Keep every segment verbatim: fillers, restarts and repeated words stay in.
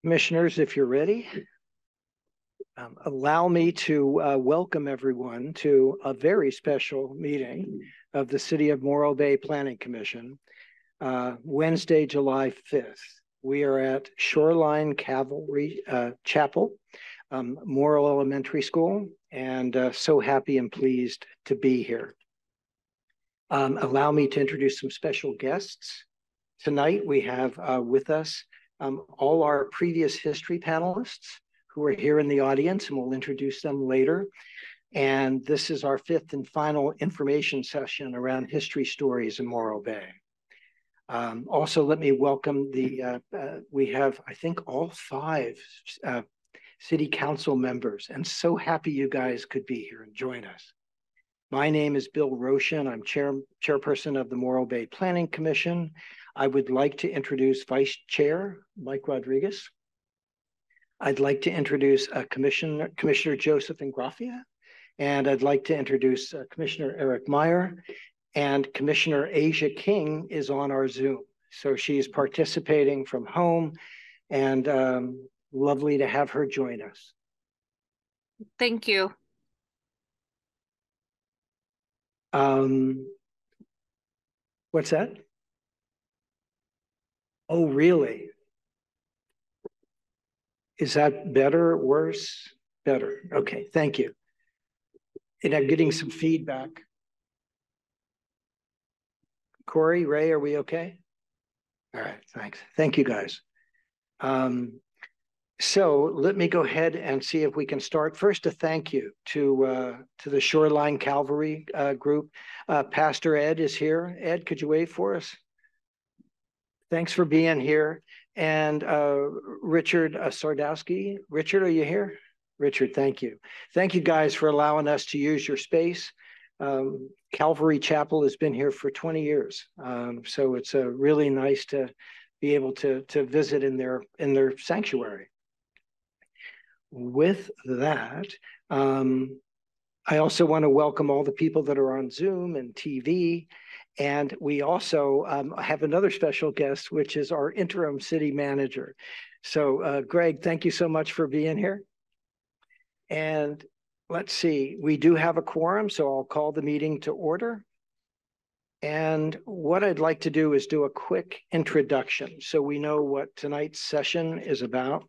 Commissioners, if you're ready, um, allow me to uh, welcome everyone to a very special meeting of the City of Morro Bay Planning Commission, uh, Wednesday, July fifth. We are at Shoreline Cavalry uh, Chapel, um, Morro Elementary School, and uh, so happy and pleased to be here. Um, allow me to introduce some special guests. Tonight we have uh, with us um, all our previous history panelists who are here in the audience, and we'll introduce them later. And this is our fifth and final information session around history stories in Morro Bay. Um, also, let me welcome the, uh, uh, we have, I think, all five uh, city council members, and so happy you guys could be here and join us. My name is Bill Roshan. I'm chair, chairperson of the Morro Bay Planning Commission. I would like to introduce Vice Chair Mike Rodriguez. I'd like to introduce uh, Commissioner, Commissioner Joseph Ingrafia, and I'd like to introduce uh, Commissioner Eric Meyer, and Commissioner Asia King is on our Zoom. So she's participating from home, and um, lovely to have her join us. Thank you. Um, what's that? Oh, really? Is that better, worse? Better. Okay, thank you. And I'm getting some feedback. Corey, Ray, are we okay? All right, thanks. Thank you, guys. Um, so let me go ahead and see if we can start. First, a thank you to uh, to the Shoreline Cavalry uh, group. Uh, Pastor Ed is here. Ed, could you wait for us? Thanks for being here. And uh, Richard uh, Sardowski. Richard, are you here? Richard, thank you. Thank you guys for allowing us to use your space. Um, Calvary Chapel has been here for twenty years. Um, so it's uh, really nice to be able to, to visit in their, in their sanctuary. With that, um, I also want to welcome all the people that are on Zoom and T V. And we also um, have another special guest, which is our interim city manager. So uh, Greg, thank you so much for being here. And let's see, we do have a quorum, so I'll call the meeting to order. And what I'd like to do is do a quick introduction so we know what tonight's session is about.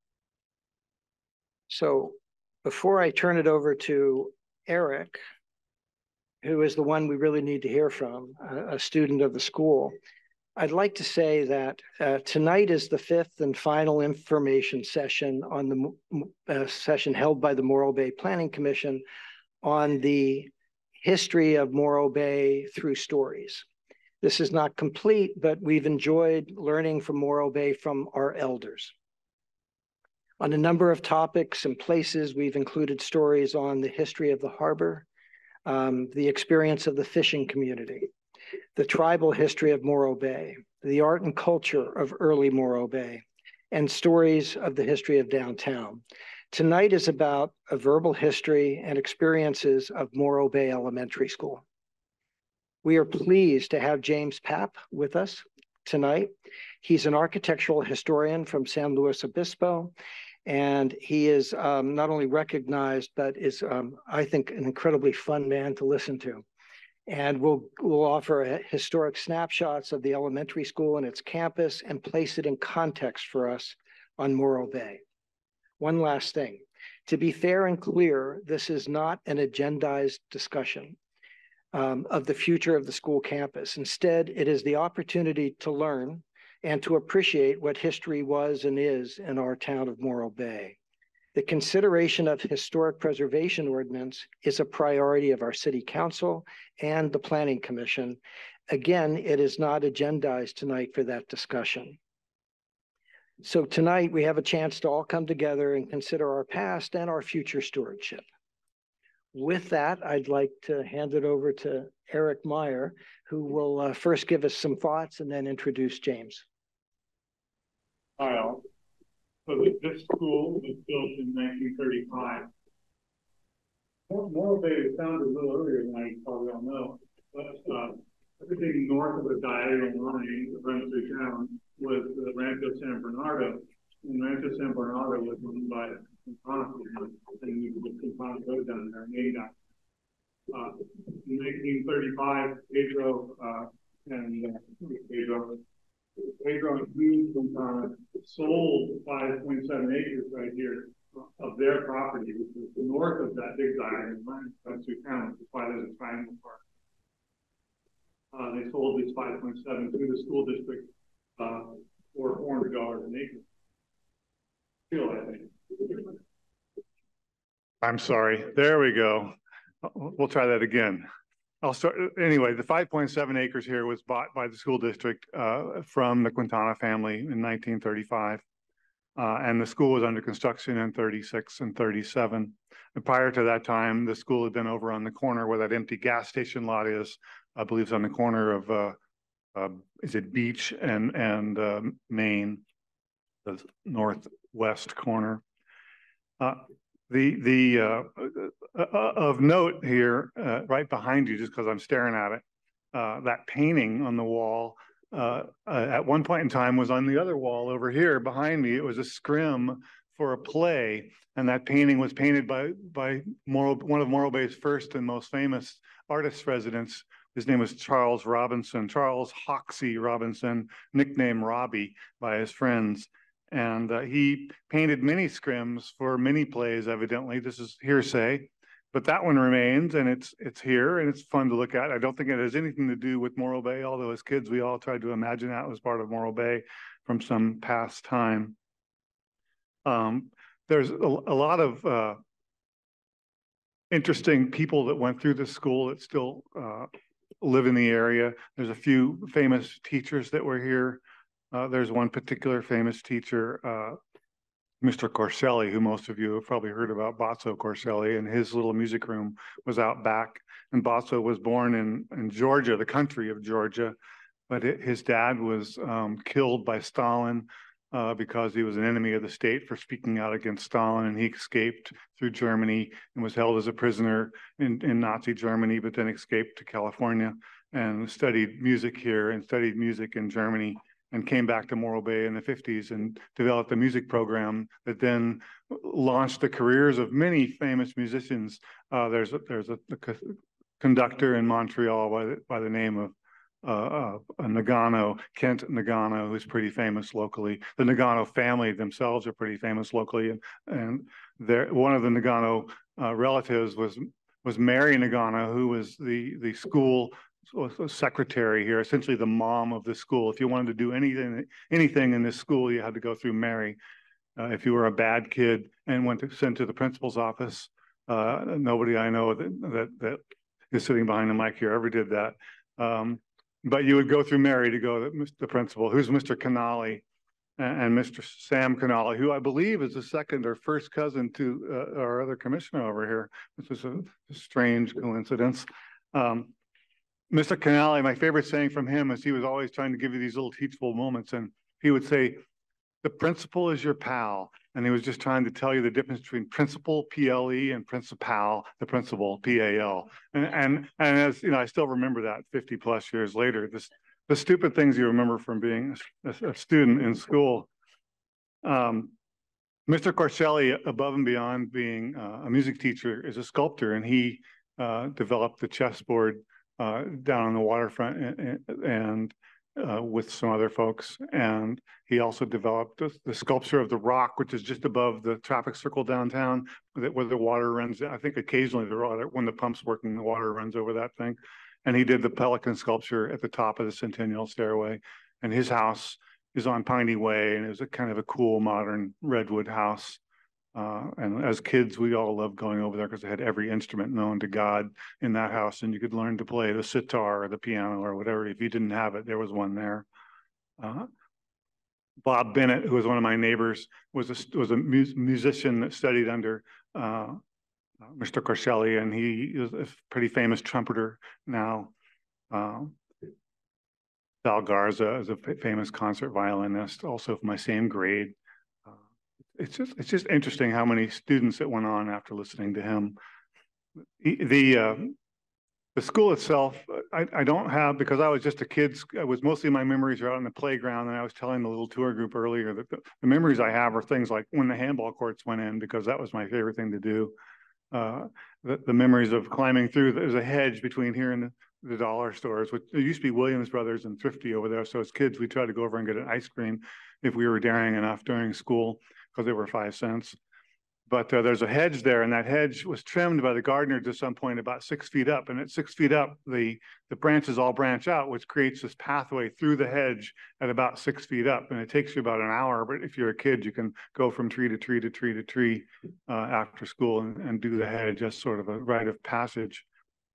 So before I turn it over to Eric, who is the one we really need to hear from, a, a student of the school, I'd like to say that uh, tonight is the fifth and final information session on the uh, session held by the Morro Bay Planning Commission on the history of Morro Bay through stories. This is not complete, but we've enjoyed learning from Morro Bay from our elders. On a number of topics and places, we've included stories on the history of the harbor, um, the experience of the fishing community, the tribal history of Morro Bay, the art and culture of early Morro Bay, and stories of the history of downtown. Tonight is about a verbal history and experiences of Morro Bay Elementary School. We are pleased to have James Papp with us tonight. He's an architectural historian from San Luis Obispo, and he is um, not only recognized, but is, um, I think, an incredibly fun man to listen to. And we'll, we'll offer historic snapshots of the elementary school and its campus and place it in context for us on Morro Bay. One last thing, to be fair and clear, this is not an agendized discussion um, of the future of the school campus. Instead, it is the opportunity to learn and to appreciate what history was and is in our town of Morro Bay. The consideration of historic preservation ordinance is a priority of our city council and the planning commission. Again, it is not agendized tonight for that discussion. So tonight we have a chance to all come together and consider our past and our future stewardship. With that, I'd like to hand it over to Eric Meyer, who will uh, first give us some thoughts and then introduce James. Hi all. So this school was built in nineteen thirty-five. Morro Bay was founded a little earlier than I probably all know, but uh, everything north of the diagonal line that runs through town was the Rancho San Bernardo, and Rancho San Bernardo was owned by Quintana, and we put Quintana Road down there, named after. Uh, in nineteen thirty-five, Pedro uh, and uh, Pedro, Pedro and Hughes Quintana sold five point seven acres right here of their property, which is north of that big diamond line, that's two counties. That's why there's a triangle park. Uh, they sold this five point seven to the school district uh, for four hundred dollars an acre. Still, I think. I'm sorry. There we go. We'll try that again. I'll start. Anyway, the five point seven acres here was bought by the school district uh, from the Quintana family in nineteen thirty-five. Uh, and the school was under construction in thirty-six and thirty-seven. And prior to that time, the school had been over on the corner where that empty gas station lot is. I believe it's on the corner of, uh, uh, is it Beach and, and uh, Main, the northwest corner. Uh, The the uh, uh, of note here, uh, right behind you, just because I'm staring at it, uh, that painting on the wall uh, uh, at one point in time was on the other wall over here behind me. It was a scrim for a play, and that painting was painted by by Morro, one of Morro Bay's first and most famous artist residents. His name was Charles Robinson, Charles Hoxie Robinson, nicknamed Robbie by his friends. And uh, he painted many scrims for many plays, evidently. This is hearsay, but that one remains, and it's it's here, and it's fun to look at. I don't think it has anything to do with Morro Bay, although as kids, we all tried to imagine that was part of Morro Bay from some past time. Um, there's a, a lot of uh, interesting people that went through this school that still uh, live in the area. There's a few famous teachers that were here. Uh, there's one particular famous teacher, uh, Mister Corselli, who most of you have probably heard about, Bozzo Corselli, and his little music room was out back. And Bozzo was born in, in Georgia, the country of Georgia, but it, his dad was um, killed by Stalin uh, because he was an enemy of the state for speaking out against Stalin, and he escaped through Germany and was held as a prisoner in, in Nazi Germany, but then escaped to California and studied music here and studied music in Germany, and came back to Morro Bay in the fifties and developed a music program that then launched the careers of many famous musicians. Uh, there's a, there's a, a conductor in Montreal by the, by the name of uh, uh, Nagano, Kent Nagano, who's pretty famous locally. The Nagano family themselves are pretty famous locally, and and one of the Nagano uh, relatives was was Mary Nagano, who was the the school secretary here, essentially the mom of the school. If you wanted to do anything anything in this school, you had to go through Mary. Uh, if you were a bad kid and went to sent to the principal's office, uh, nobody I know that, that that is sitting behind the mic here ever did that. Um, but you would go through Mary to go to the principal, who's Mister Canali, and, and Mister Sam Canali, who I believe is the second or first cousin to uh, our other commissioner over here, which is a, a strange coincidence. Um, Mister Canali, my favorite saying from him is he was always trying to give you these little teachable moments, and he would say, the principal is your pal. And he was just trying to tell you the difference between principal, P L E, and principal, the principal, P A L. And, and, and as you know, I still remember that fifty plus years later, this, the stupid things you remember from being a, a student in school. Um, Mister Corselli, above and beyond being uh, a music teacher, is a sculptor, and he uh, developed the chessboard uh, down on the waterfront and, and uh, with some other folks. And he also developed the, the sculpture of the Rock, which is just above the traffic circle downtown, that where the water runs. I think occasionally the water, when the pump's working, the water runs over that thing. And he did the Pelican sculpture at the top of the Centennial Stairway. And his house is on Piney Way, and it was a kind of a cool modern redwood house. Uh, and as kids, we all loved going over there because they had every instrument known to God in that house, and you could learn to play the sitar or the piano or whatever. If you didn't have it, there was one there. Uh, Bob Bennett, who was one of my neighbors, was a was a mu musician that studied under uh, Mister Corselli, and he is a pretty famous trumpeter now. Uh, Sal Garza is a famous concert violinist, also from my same grade. Uh, it's just it's just interesting how many students that went on after listening to him. The uh, The school itself, I, I don't have, because I was just a kid, it was mostly my memories are out on the playground. And I was telling the little tour group earlier that the, the memories I have are things like when the handball courts went in, because that was my favorite thing to do. Uh, the, the memories of climbing through, there's a hedge between here and the, the dollar stores, which there used to be Williams Brothers and Thrifty over there. So as kids, we tried to go over and get an ice cream if we were daring enough during school, because they were five cents. But uh, there's a hedge there, and that hedge was trimmed by the gardener to some point about six feet up. And at six feet up, the, the branches all branch out, which creates this pathway through the hedge at about six feet up. And it takes you about an hour, but if you're a kid, you can go from tree to tree to tree to tree uh, after school and, and do the hedge as sort of a rite of passage.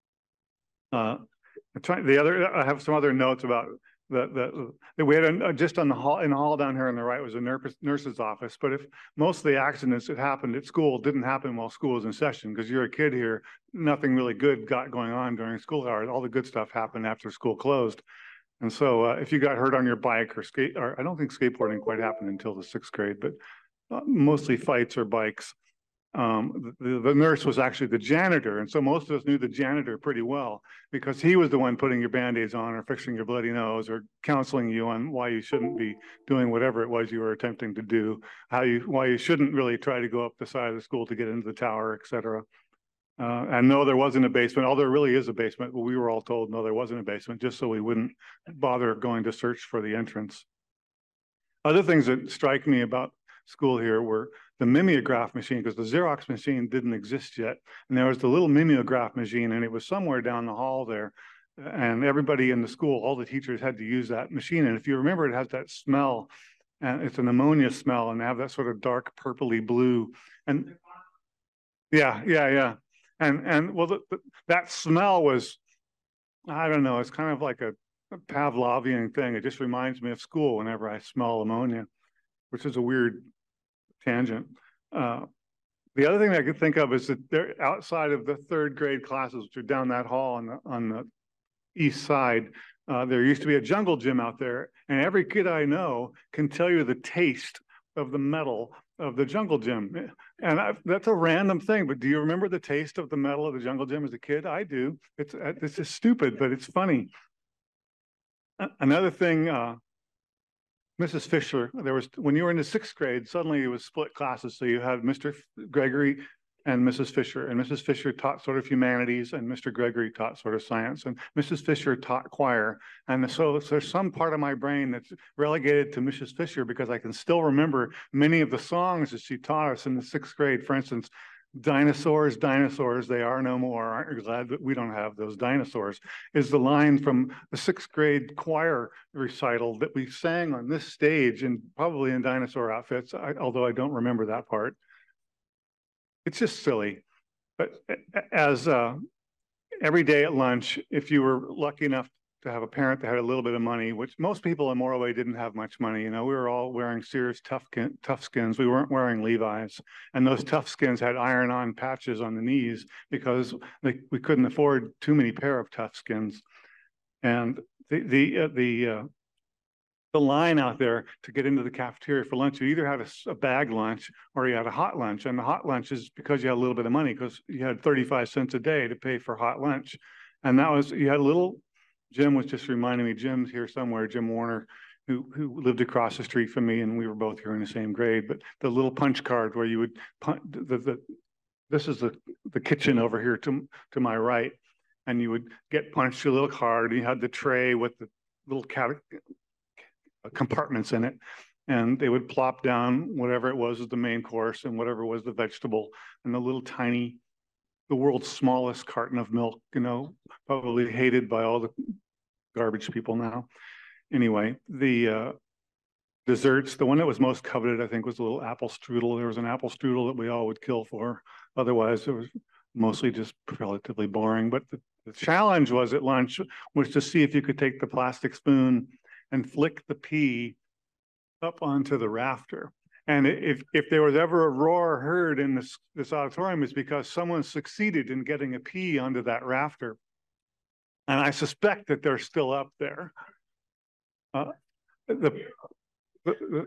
Uh, the other, I have some other notes about The, the, the, we had a, just on the hall, in the hall down here on the right was a nurse, nurse's office. But if most of the accidents that happened at school didn't happen while school was in session, because you're a kid here, nothing really good got going on during school hours. All the good stuff happened after school closed. And so uh, if you got hurt on your bike or skate, or I don't think skateboarding quite happened until the sixth grade, but uh, mostly fights or bikes. Um, the, the nurse was actually the janitor. And so most of us knew the janitor pretty well, because he was the one putting your Band-Aids on or fixing your bloody nose or counseling you on why you shouldn't be doing whatever it was you were attempting to do, how you, why you shouldn't really try to go up the side of the school to get into the tower, et cetera. Uh, and no, there wasn't a basement. Although there really is a basement, but we were all told no, there wasn't a basement, just so we wouldn't bother going to search for the entrance. Other things that strike me about school here were the mimeograph machine, because the Xerox machine didn't exist yet. And there was the little mimeograph machine, and it was somewhere down the hall there. And everybody in the school, all the teachers had to use that machine. And if you remember, it has that smell, and it's an ammonia smell, and they have that sort of dark purpley blue. And yeah, yeah, yeah. And, and well, the, the, that smell was, I don't know, it's kind of like a, a Pavlovian thing. It just reminds me of school whenever I smell ammonia, which is a weird tangent. Uh, the other thing I could think of is that they're outside of the third grade classes, which are down that hall on the, on the east side. Uh, there used to be a jungle gym out there, and every kid I know can tell you the taste of the metal of the jungle gym. And I, that's a random thing, but do you remember the taste of the metal of the jungle gym as a kid? I do. It's, it's just stupid, but it's funny. Another thing, uh, Missus Fisher, there was, when you were in the sixth grade, suddenly it was split classes. So you had Mister Gregory and Missus Fisher, and Missus Fisher taught sort of humanities, and Mister Gregory taught sort of science, and Missus Fisher taught choir. And so there's some part of my brain that's relegated to Missus Fisher, because I can still remember many of the songs that she taught us in the sixth grade. For instance, dinosaurs, dinosaurs, they are no more. Aren't you glad that we don't have those dinosaurs? Is the line from the sixth grade choir recital that we sang on this stage, and probably in dinosaur outfits, I, although I don't remember that part. It's just silly. But as uh, every day at lunch, if you were lucky enough to have a parent that had a little bit of money, which most people in Moroway didn't have much money. You know, we were all wearing Sears tough, tough skins. We weren't wearing Levi's. And those tough skins had iron-on patches on the knees because they, we couldn't afford too many pair of tough skins. And the, the, uh, the, uh, the line out there to get into the cafeteria for lunch, you either had a, a bag lunch or you had a hot lunch. And the hot lunch is because you had a little bit of money, because you had thirty-five cents a day to pay for hot lunch. And that was, you had a little, Jim was just reminding me, Jim's here somewhere, Jim Warner, who, who lived across the street from me, and we were both here in the same grade, but the little punch card where you would, punch, the, the, this is the, the kitchen over here to, to my right, and you would get punched a little card, and you had the tray with the little cat, compartments in it, and they would plop down whatever it was as the main course and whatever was the vegetable, and the little tiny, the world's smallest carton of milk, you know, probably hated by all the garbage people now. Anyway, the uh, desserts, the one that was most coveted, I think, was a little apple strudel. There was an apple strudel that we all would kill for. Otherwise, it was mostly just relatively boring. But the, the challenge was at lunch was to see if you could take the plastic spoon and flick the pea up onto the rafter. And if, if there was ever a roar heard in this, this auditorium, it's because someone succeeded in getting a pea onto that rafter. And I suspect that they're still up there. Uh, the, the, the,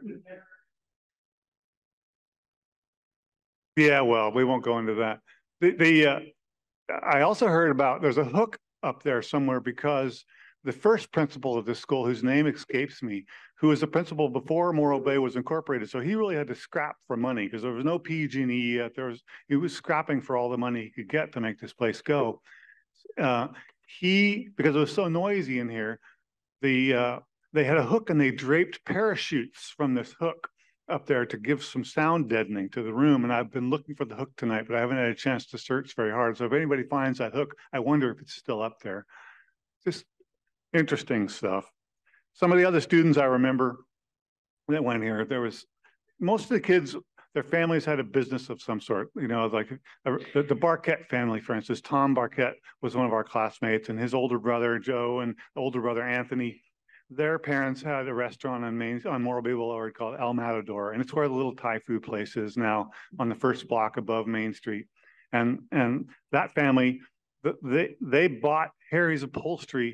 yeah, well, we won't go into that. The, the uh, I also heard about, there's a hook up there somewhere, because the first principal of this school, whose name escapes me, who was the principal before Morro Bay was incorporated. So he really had to scrap for money because there was no P G and E yet. There was, he was scrapping for all the money he could get to make this place go. Uh, he, because it was so noisy in here, the uh, they had a hook and they draped parachutes from this hook up there to give some sound deadening to the room. And I've been looking for the hook tonight, but I haven't had a chance to search very hard. So if anybody finds that hook, I wonder if it's still up there. Just interesting stuff. Some of the other students I remember that went here, there was, most of the kids, their families had a business of some sort, you know, like uh, the, the Barquette family, for instance. Tom Barquette was one of our classmates, and his older brother, Joe, and older brother, Anthony, their parents had a restaurant on Main, on Morro Bay Boulevard called El Matador, and it's where the little Thai food place is now, on the first block above Main Street. And, and that family, they, they bought Harry's Upholstery.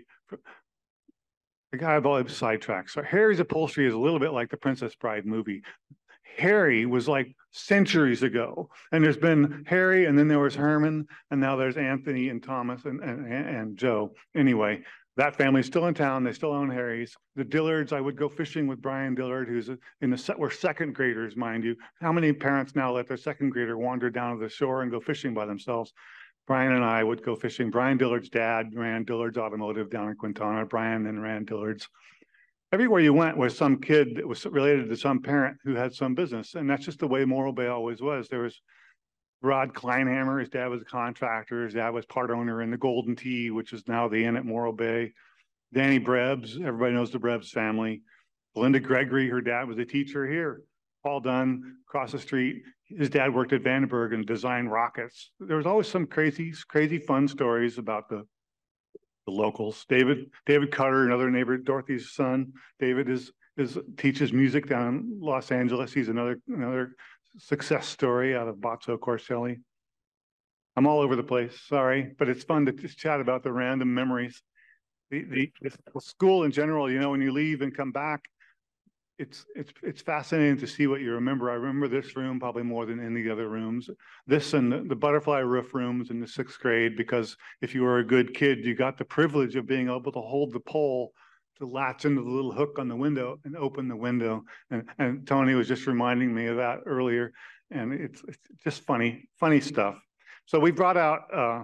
The guy I've always sidetracked. So Harry's Upholstery is a little bit like the Princess Bride movie. Harry was like centuries ago, and there's been Harry, and then there was Herman, and now there's Anthony and Thomas and, and, and Joe. Anyway, that family's still in town. They still own Harry's. The Dillards, I would go fishing with Brian Dillard, who's in the set. We're second graders, mind you. How many parents now let their second grader wander down to the shore and go fishing by themselves? Brian and I would go fishing. Brian Dillard's dad ran Dillard's Automotive down in Quintana. Brian then ran Dillard's. Everywhere you went was some kid that was related to some parent who had some business. And that's just the way Morro Bay always was. There was Rod Kleinhammer, his dad was a contractor. His dad was part owner in the Golden Tee, which is now the Inn at Morro Bay. Danny Brebs, everybody knows the Brebs family. Belinda Gregory, her dad was a teacher here. Paul Dunn, across the street, his dad worked at Vandenberg and designed rockets. There was always some crazy, crazy fun stories about the, the locals. David, David Cutter, another neighbor, Dorothy's son. David is, is teaches music down in Los Angeles. He's another, another success story out of Bozzo Corselli. I'm all over the place, sorry, but it's fun to just chat about the random memories. The, the, the school in general, you know, when you leave and come back, it's it's it's fascinating to see what you remember. I remember this room probably more than any other rooms. This and the, the butterfly roof rooms in the sixth grade, because if you were a good kid, you got the privilege of being able to hold the pole to latch into the little hook on the window and open the window. And, and Tony was just reminding me of that earlier. And it's, it's just funny, funny stuff. So we brought out uh,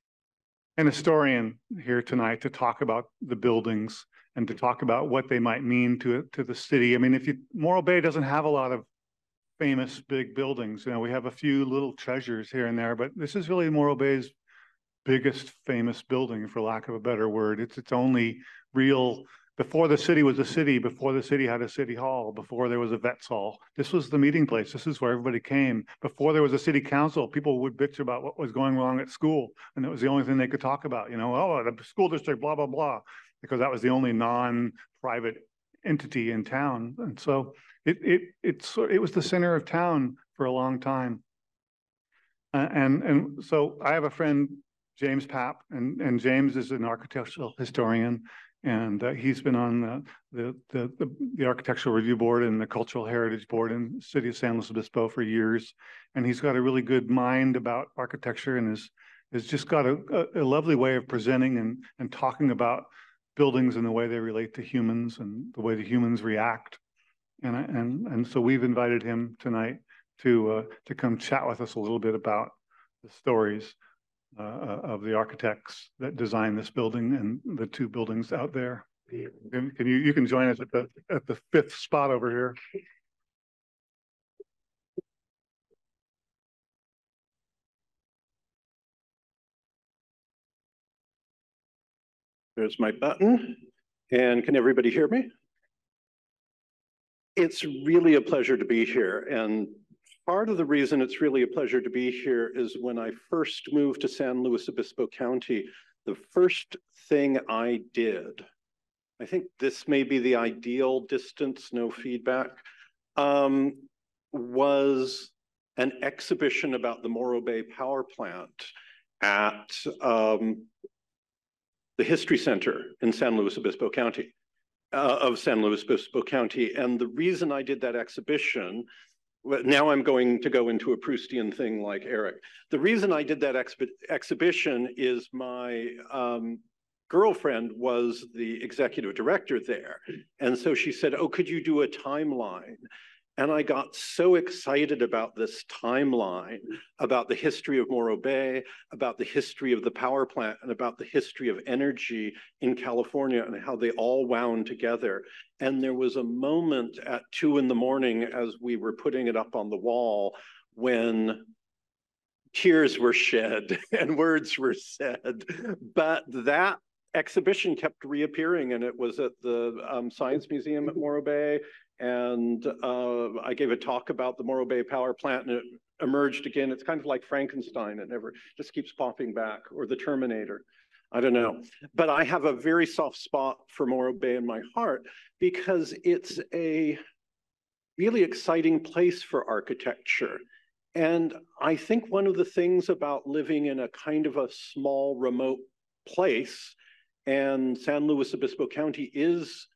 an historian here tonight to talk about the buildings and to talk about what they might mean to, to the city. I mean, if you, Morro Bay doesn't have a lot of famous big buildings. You know, we have a few little treasures here and there, but this is really Morro Bay's biggest famous building, for lack of a better word. It's its only real, before the city was a city, before the city had a city hall, before there was a vets hall, this was the meeting place. This is where everybody came. Before there was a city council, people would bitch about what was going wrong at school. And it was the only thing they could talk about, you know, oh, the school district, blah, blah, blah, because that was the only non-private entity in town. And so it, it, it's, it was the center of town for a long time. Uh, and, and so I have a friend, James Papp, and, and James is an architectural historian. And uh, he's been on the, the, the, the, the Architectural Review Board and the Cultural Heritage Board in the city of San Luis Obispo for years. And he's got a really good mind about architecture, and is, has just got a, a, a lovely way of presenting and, and talking about buildings and the way they relate to humans and the way the humans react. And, and, and so we've invited him tonight to, uh, to come chat with us a little bit about the stories Uh, of the architects that designed this building and the two buildings out there. Can, can you you can join us at the at the fifth spot over here. There's my button. And can everybody hear me? It's really a pleasure to be here. And part of the reason it's really a pleasure to be here is when I first moved to San Luis Obispo County, the first thing I did, I think this may be the ideal distance, no feedback, um, was an exhibition about the Morro Bay Power Plant at um, the History Center in San Luis Obispo County, uh, of San Luis Obispo County. And the reason I did that exhibition, now I'm going to go into a Proustian thing like Eric. The reason I did that exp exhibition is my um, girlfriend was the executive director there. And so she said, oh, could you do a timeline? And I got so excited about this timeline, about the history of Morro Bay, about the history of the power plant, and about the history of energy in California and how they all wound together. And there was a moment at two in the morning as we were putting it up on the wall when tears were shed and words were said. But that exhibition kept reappearing, and it was at the um, Science Museum at Morro Bay. And uh, I gave a talk about the Morro Bay power plant, and it emerged again. It's kind of like Frankenstein. It never just keeps popping back, or the Terminator. I don't know. But I have a very soft spot for Morro Bay in my heart because it's a really exciting place for architecture. And I think one of the things about living in a kind of a small, remote place, and San Luis Obispo County is,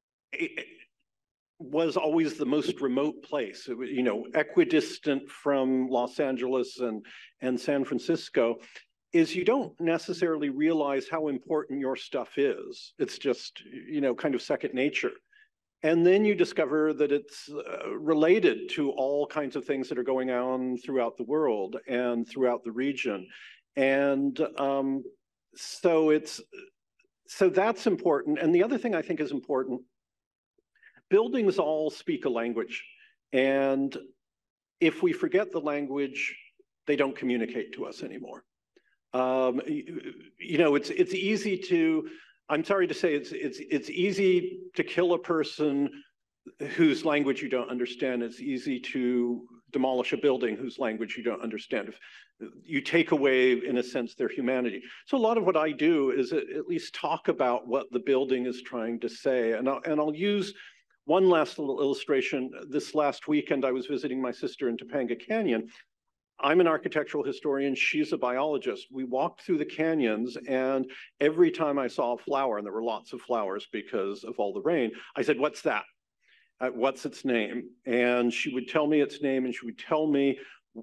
was always the most remote place, you know, equidistant from Los Angeles and, and San Francisco, is you don't necessarily realize how important your stuff is. It's just, you know, kind of second nature. And then you discover that it's uh, related to all kinds of things that are going on throughout the world and throughout the region. And um, so it's, so that's important. And the other thing I think is important, buildings all speak a language. And if we forget the language, they don't communicate to us anymore. Um, you, you know, it's, it's easy to, I'm sorry to say, it's, it's, it's easy to kill a person whose language you don't understand. It's easy to demolish a building whose language you don't understand. If you take away, in a sense, their humanity. So a lot of what I do is at least talk about what the building is trying to say. And I'll, and I'll use one last little illustration. This last weekend, I was visiting my sister in Topanga Canyon. I'm an architectural historian, she's a biologist. We walked through the canyons, and every time I saw a flower, and there were lots of flowers because of all the rain, I said, what's that? Uh, what's its name? And she would tell me its name, and she would tell me,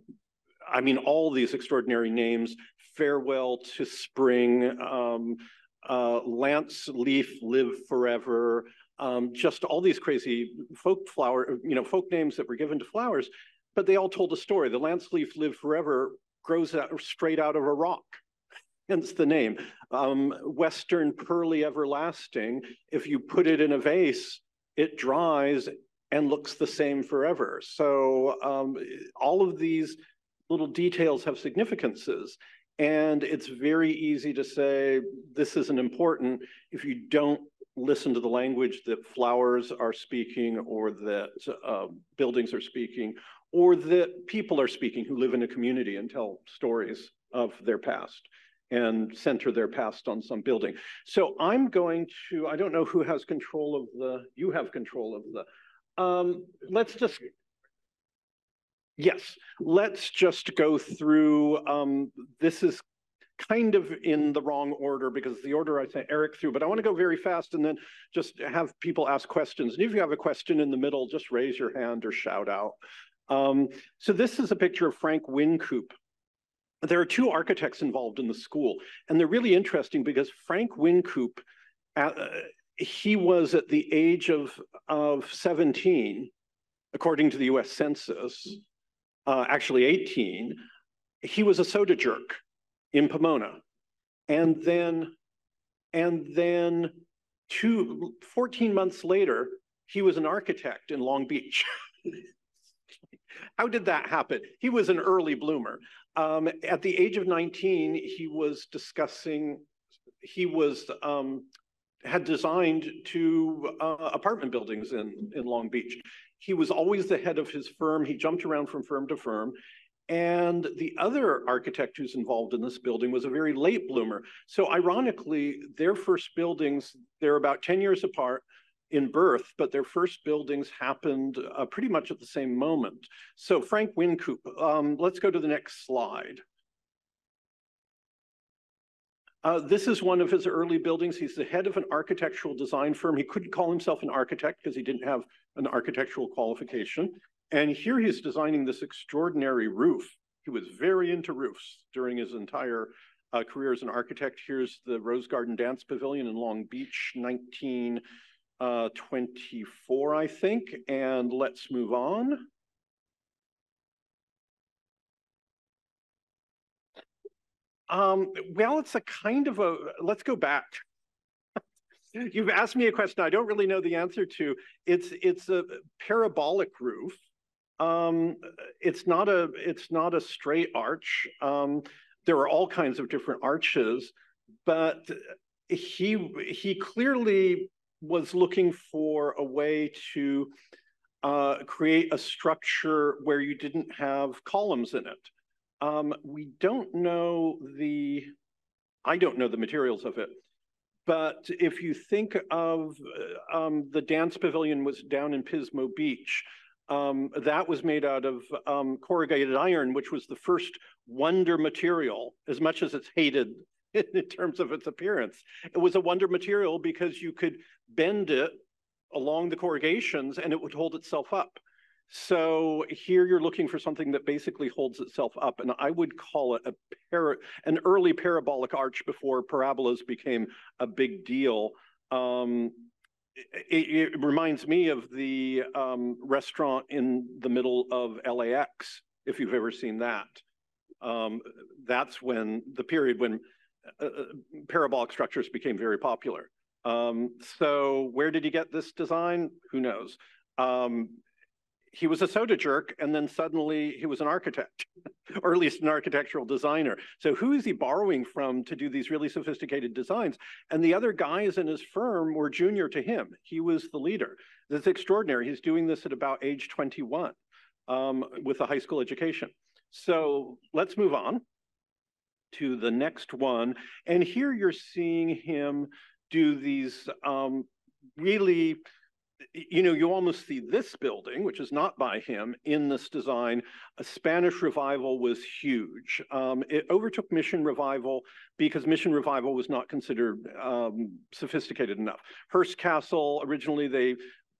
I mean, all these extraordinary names, Farewell to Spring, um, uh, Lance Leaf, Live Forever, um, just all these crazy folk flower, you know, folk names that were given to flowers. But they all told a story. The lance leaf Live Forever grows out, straight out of a rock, hence the name. Um, Western Pearly Everlasting, if you put it in a vase, it dries and looks the same forever. So um, all of these little details have significances. And it's very easy to say, this isn't important if you don't listen to the language that flowers are speaking, or that uh, buildings are speaking, or that people are speaking who live in a community and tell stories of their past and center their past on some building. So I'm going to, I don't know who has control of the, you have control of the, um, let's just, yes, let's just go through, um, this is kind of in the wrong order because the order I sent Eric through, but I want to go very fast and then just have people ask questions. And if you have a question in the middle, just raise your hand or shout out. Um, so this is a picture of Frank Wynkoop. There are two architects involved in the school, and they're really interesting because Frank Wynkoop, uh, he was at the age of, of seventeen, according to the U S Census, uh, actually eighteen, he was a soda jerk in Pomona. And then, and then two, fourteen months later, he was an architect in Long Beach. How did that happen? He was an early bloomer. Um, at the age of nineteen, he was discussing, he was, um, had designed two uh, apartment buildings in, in Long Beach. He was always the head of his firm. He jumped around from firm to firm. And the other architect who's involved in this building was a very late bloomer. So ironically, their first buildings, they're about ten years apart in birth, but their first buildings happened uh, pretty much at the same moment. So Frank Wynkoop, um, let's go to the next slide. Uh, this is one of his early buildings. He's the head of an architectural design firm. He couldn't call himself an architect because he didn't have an architectural qualification. And here he's designing this extraordinary roof. He was very into roofs during his entire uh, career as an architect. Here's the Rose Garden Dance Pavilion in Long Beach, nineteen twenty-four, I think. And let's move on. Um, well, it's a kind of a, let's go back. You've asked me a question I don't really know the answer to. It's it's a parabolic roof. Um, it's not a it's not a straight arch. Um, there are all kinds of different arches, but he he clearly was looking for a way to uh, create a structure where you didn't have columns in it. Um, we don't know the, I don't know the materials of it, but if you think of um, the dance pavilion was down in Pismo Beach, um, that was made out of um, corrugated iron, which was the first wonder material, as much as it's hated in terms of its appearance. It was a wonder material because you could bend it along the corrugations and it would hold itself up. So here you're looking for something that basically holds itself up, and I would call it a para, an early parabolic arch before parabolas became a big deal. Um, it, it reminds me of the um, restaurant in the middle of L A X, if you've ever seen that. Um, that's when the period when uh, parabolic structures became very popular. Um, so where did he get this design? Who knows? Um, He was a soda jerk, and then suddenly he was an architect, or at least an architectural designer. So who is he borrowing from to do these really sophisticated designs? And the other guys in his firm were junior to him. He was the leader. That's extraordinary. He's doing this at about age twenty-one um, with a high school education. So let's move on to the next one. And here you're seeing him do these um, really, you know, you almost see this building, which is not by him, in this design. A Spanish Revival was huge. Um, it overtook Mission Revival because Mission Revival was not considered um, sophisticated enough. Hearst Castle, originally they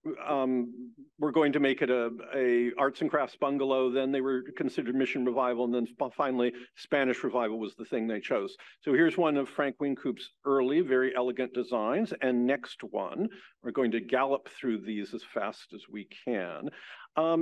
um, were going to make it a, a arts and crafts bungalow. Then they were considered Mission Revival. And then finally, Spanish Revival was the thing they chose. So here's one of Frank Wynkoop's early, very elegant designs. And next one, we're going to gallop through these as fast as we can. Um,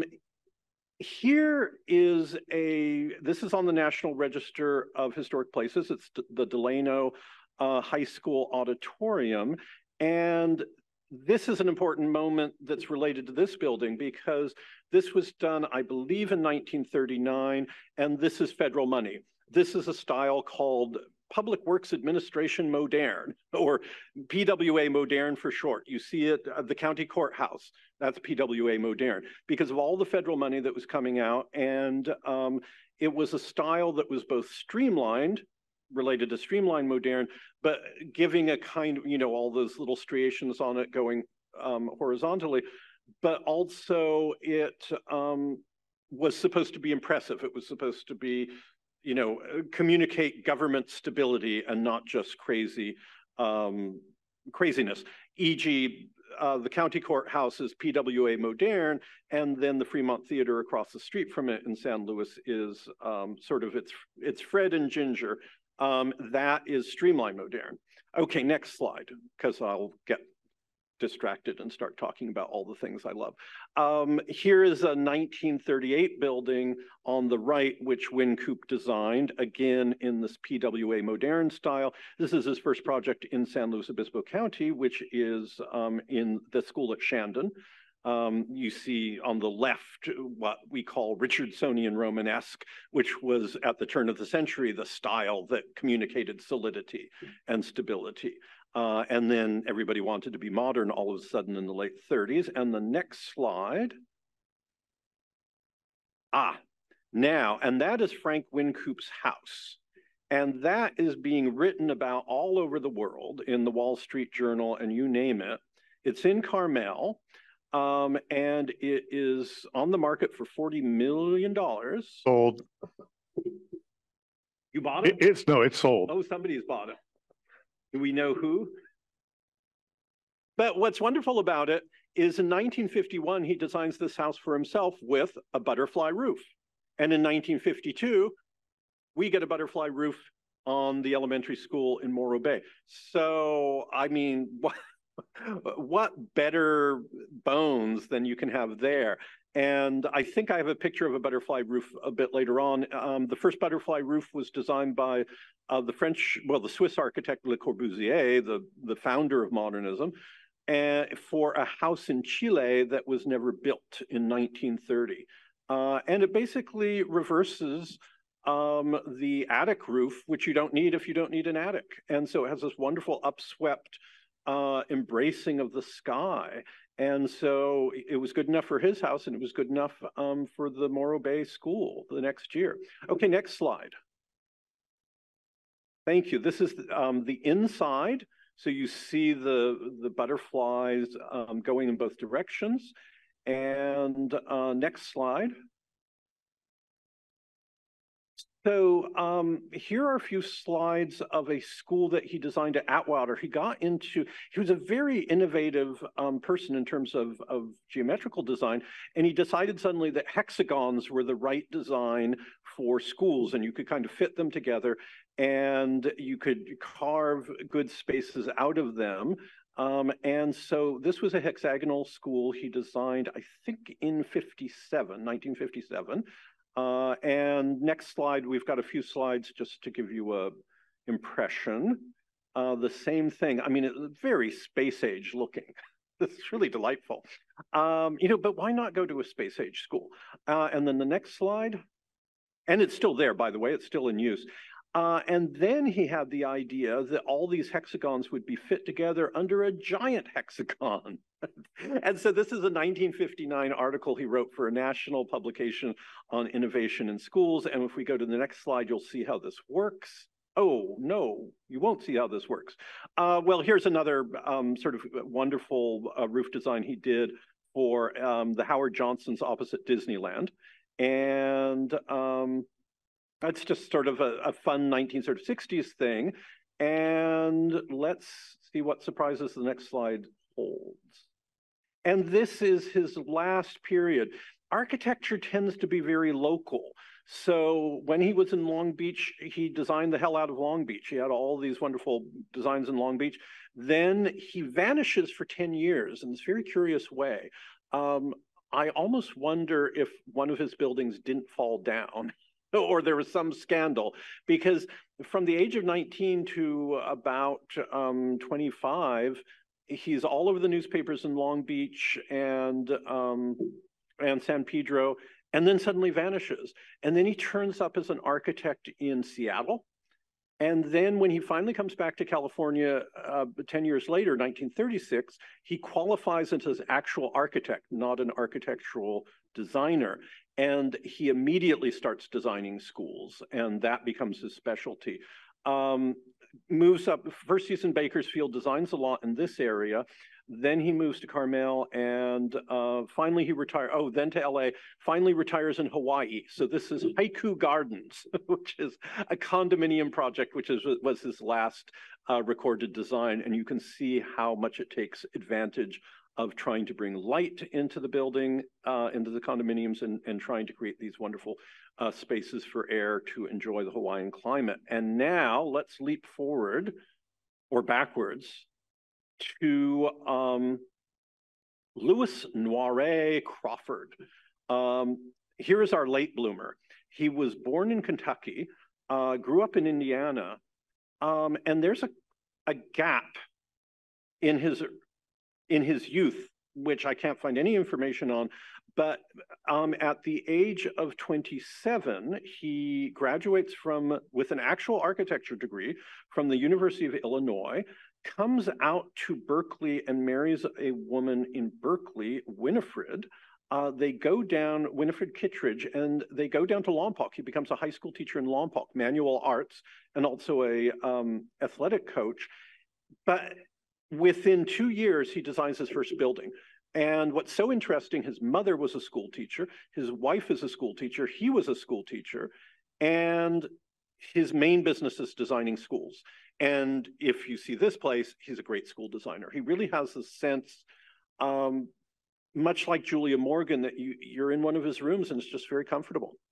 here is a, this is on the National Register of Historic Places. It's the Delano uh, High School Auditorium. And this is an important moment that's related to this building because this was done, I believe, in nineteen thirty-nine, and this is federal money. This is a style called Public Works Administration Moderne, or P W A Moderne for short. You see it at the county courthouse. That's P W A Moderne because of all the federal money that was coming out, and um, it was a style that was both streamlined, related to streamline moderne, but giving a kind of, you know, all those little striations on it going um, horizontally, but also it um, was supposed to be impressive. It was supposed to be, you know, communicate government stability and not just crazy um, craziness. for example, uh, the county courthouse is P W A Moderne, and then the Fremont Theater across the street from it in San Luis is um, sort of, it's, it's Fred and Ginger. Um, that is Streamline Moderne. Okay, next slide, because I'll get distracted and start talking about all the things I love. Um, here is a nineteen thirty-eight building on the right, which Wynkoop designed, again in this P W A Moderne style. This is his first project in San Luis Obispo County, which is um, in the school at Shandon. Um, you see on the left what we call Richardsonian Romanesque, which was at the turn of the century, the style that communicated solidity and stability. Uh, and then everybody wanted to be modern all of a sudden in the late thirties. And the next slide. Ah, now, and that is Frank Wynkoop's house. And that is being written about all over the world in the Wall Street Journal and you name it. It's in Carmel. Um, and it is on the market for forty million dollars. Sold. You bought it? It- It's, no, it's sold. Oh, somebody's bought it. Do we know who? But what's wonderful about it is in nineteen fifty-one, he designs this house for himself with a butterfly roof. And in nineteen fifty-two, we get a butterfly roof on the elementary school in Morro Bay. So, I mean, what, what better bones than you can have there? And I think I have a picture of a butterfly roof a bit later on. Um, the first butterfly roof was designed by uh, the French, well, the Swiss architect Le Corbusier, the, the founder of modernism, and for a house in Chile that was never built in nineteen thirty. Uh, and it basically reverses um, the attic roof, which you don't need if you don't need an attic. And so it has this wonderful upswept uh, embracing of the sky. And so it was good enough for his house, and it was good enough um, for the Morro Bay School the next year. Okay, next slide. Thank you. This is um, the inside. So you see the, the butterflies um, going in both directions. And uh, next slide. So um, here are a few slides of a school that he designed at Atwater. He got into, he was a very innovative um, person in terms of, of geometrical design, and he decided suddenly that hexagons were the right design for schools, and you could kind of fit them together, and you could carve good spaces out of them. Um, and so this was a hexagonal school he designed, I think, in fifty-seven, nineteen fifty-seven. Uh, and next slide, we've got a few slides just to give you a impression. Uh, the same thing. I mean, it's very space age looking. It's really delightful. Um, you know, but why not go to a space age school? Uh, and then the next slide. And it's still there, by the way, it's still in use. Uh, and then he had the idea that all these hexagons would be fit together under a giant hexagon. And so this is a nineteen fifty-nine article he wrote for a national publication on innovation in schools. And if we go to the next slide, you'll see how this works. Oh, no, you won't see how this works. Uh, well, here's another um, sort of wonderful uh, roof design he did for um, the Howard Johnson's opposite Disneyland. And um, that's just sort of a, a fun nineteen sixties thing. And let's see what surprises the next slide holds. And this is his last period. Architecture tends to be very local. So when he was in Long Beach, he designed the hell out of Long Beach. He had all these wonderful designs in Long Beach. Then he vanishes for ten years in this very curious way. Um, I almost wonder if one of his buildings didn't fall down or there was some scandal, because from the age of nineteen to about um, twenty-five, he's all over the newspapers in Long Beach and um, and San Pedro, and then suddenly vanishes. And then he turns up as an architect in Seattle. And then when he finally comes back to California uh, ten years later, nineteen thirty-six, he qualifies as an actual architect, not an architectural designer. And he immediately starts designing schools, and that becomes his specialty. Um, moves up, first he's in Bakersfield, designs a lot in this area. Then he moves to Carmel, and uh, finally he retires, oh, then to L A, finally retires in Hawaii. So this is Haiku Gardens, which is a condominium project, which is, was his last uh, recorded design. And you can see how much it takes advantage of trying to bring light into the building, uh, into the condominiums, and, and trying to create these wonderful uh, spaces for air to enjoy the Hawaiian climate. And now let's leap forward or backwards to um, Louis Noiret Crawford. Um, here is our late bloomer. He was born in Kentucky, uh, grew up in Indiana, um, and there's a, a gap in his in his youth, which I can't find any information on, but um, at the age of twenty-seven, he graduates from, with an actual architecture degree from the University of Illinois, comes out to Berkeley and marries a woman in Berkeley, Winifred. Uh, they go down, Winifred Kittredge, and they go down to Lompoc. He becomes a high school teacher in Lompoc, manual arts, and also a um, athletic coach. But within two years, he designs his first building. And what's so interesting, his mother was a school teacher, his wife is a school teacher, he was a school teacher, and his main business is designing schools. And if you see this place, he's a great school designer. He really has a sense, um, much like Julia Morgan, that you, you're in one of his rooms and it's just very comfortable.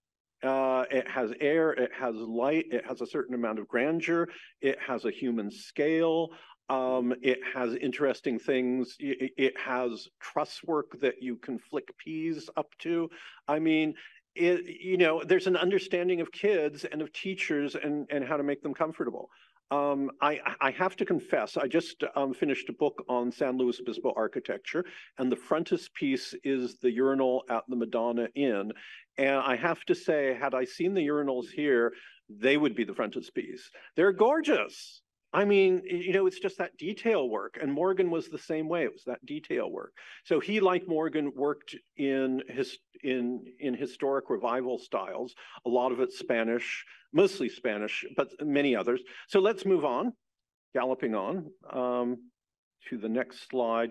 Uh, it has air, it has light, it has a certain amount of grandeur, it has a human scale, um, it has interesting things, it, it has truss work that you can flick peas up to. I mean, it, you know, there's an understanding of kids and of teachers and, and how to make them comfortable. Um, I, I have to confess, I just um, finished a book on San Luis Obispo architecture, and the frontispiece is the urinal at the Madonna Inn. And I have to say, had I seen the urinals here, they would be the frontispiece. They're gorgeous. I mean, you know, it's just that detail work. And Morgan was the same way. It was that detail work. So he, like Morgan, worked in his in in historic revival styles. A lot of it Spanish, mostly Spanish, but many others. So let's move on, galloping on um, to the next slide.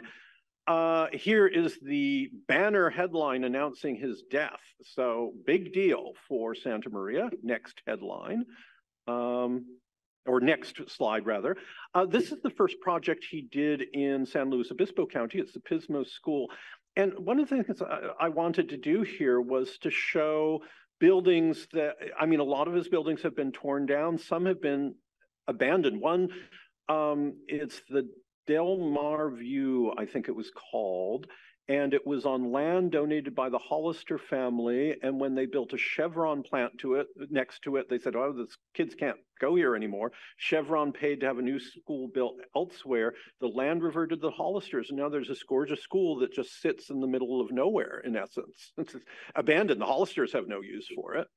Uh, here is the banner headline announcing his death. So big deal for Santa Maria. Next headline. Um, or next slide rather. Uh, this is the first project he did in San Luis Obispo County. It's the Pismo School. And one of the things I, I wanted to do here was to show buildings that, I mean, a lot of his buildings have been torn down. Some have been abandoned. One, um, it's the Del Mar View, I think it was called. And it was on land donated by the Hollister family. And when they built a Chevron plant to it, next to it, they said, oh, the kids can't go here anymore. Chevron paid to have a new school built elsewhere. The land reverted to the Hollisters. And now there's this gorgeous school that just sits in the middle of nowhere, in essence. It's abandoned. The Hollisters have no use for it.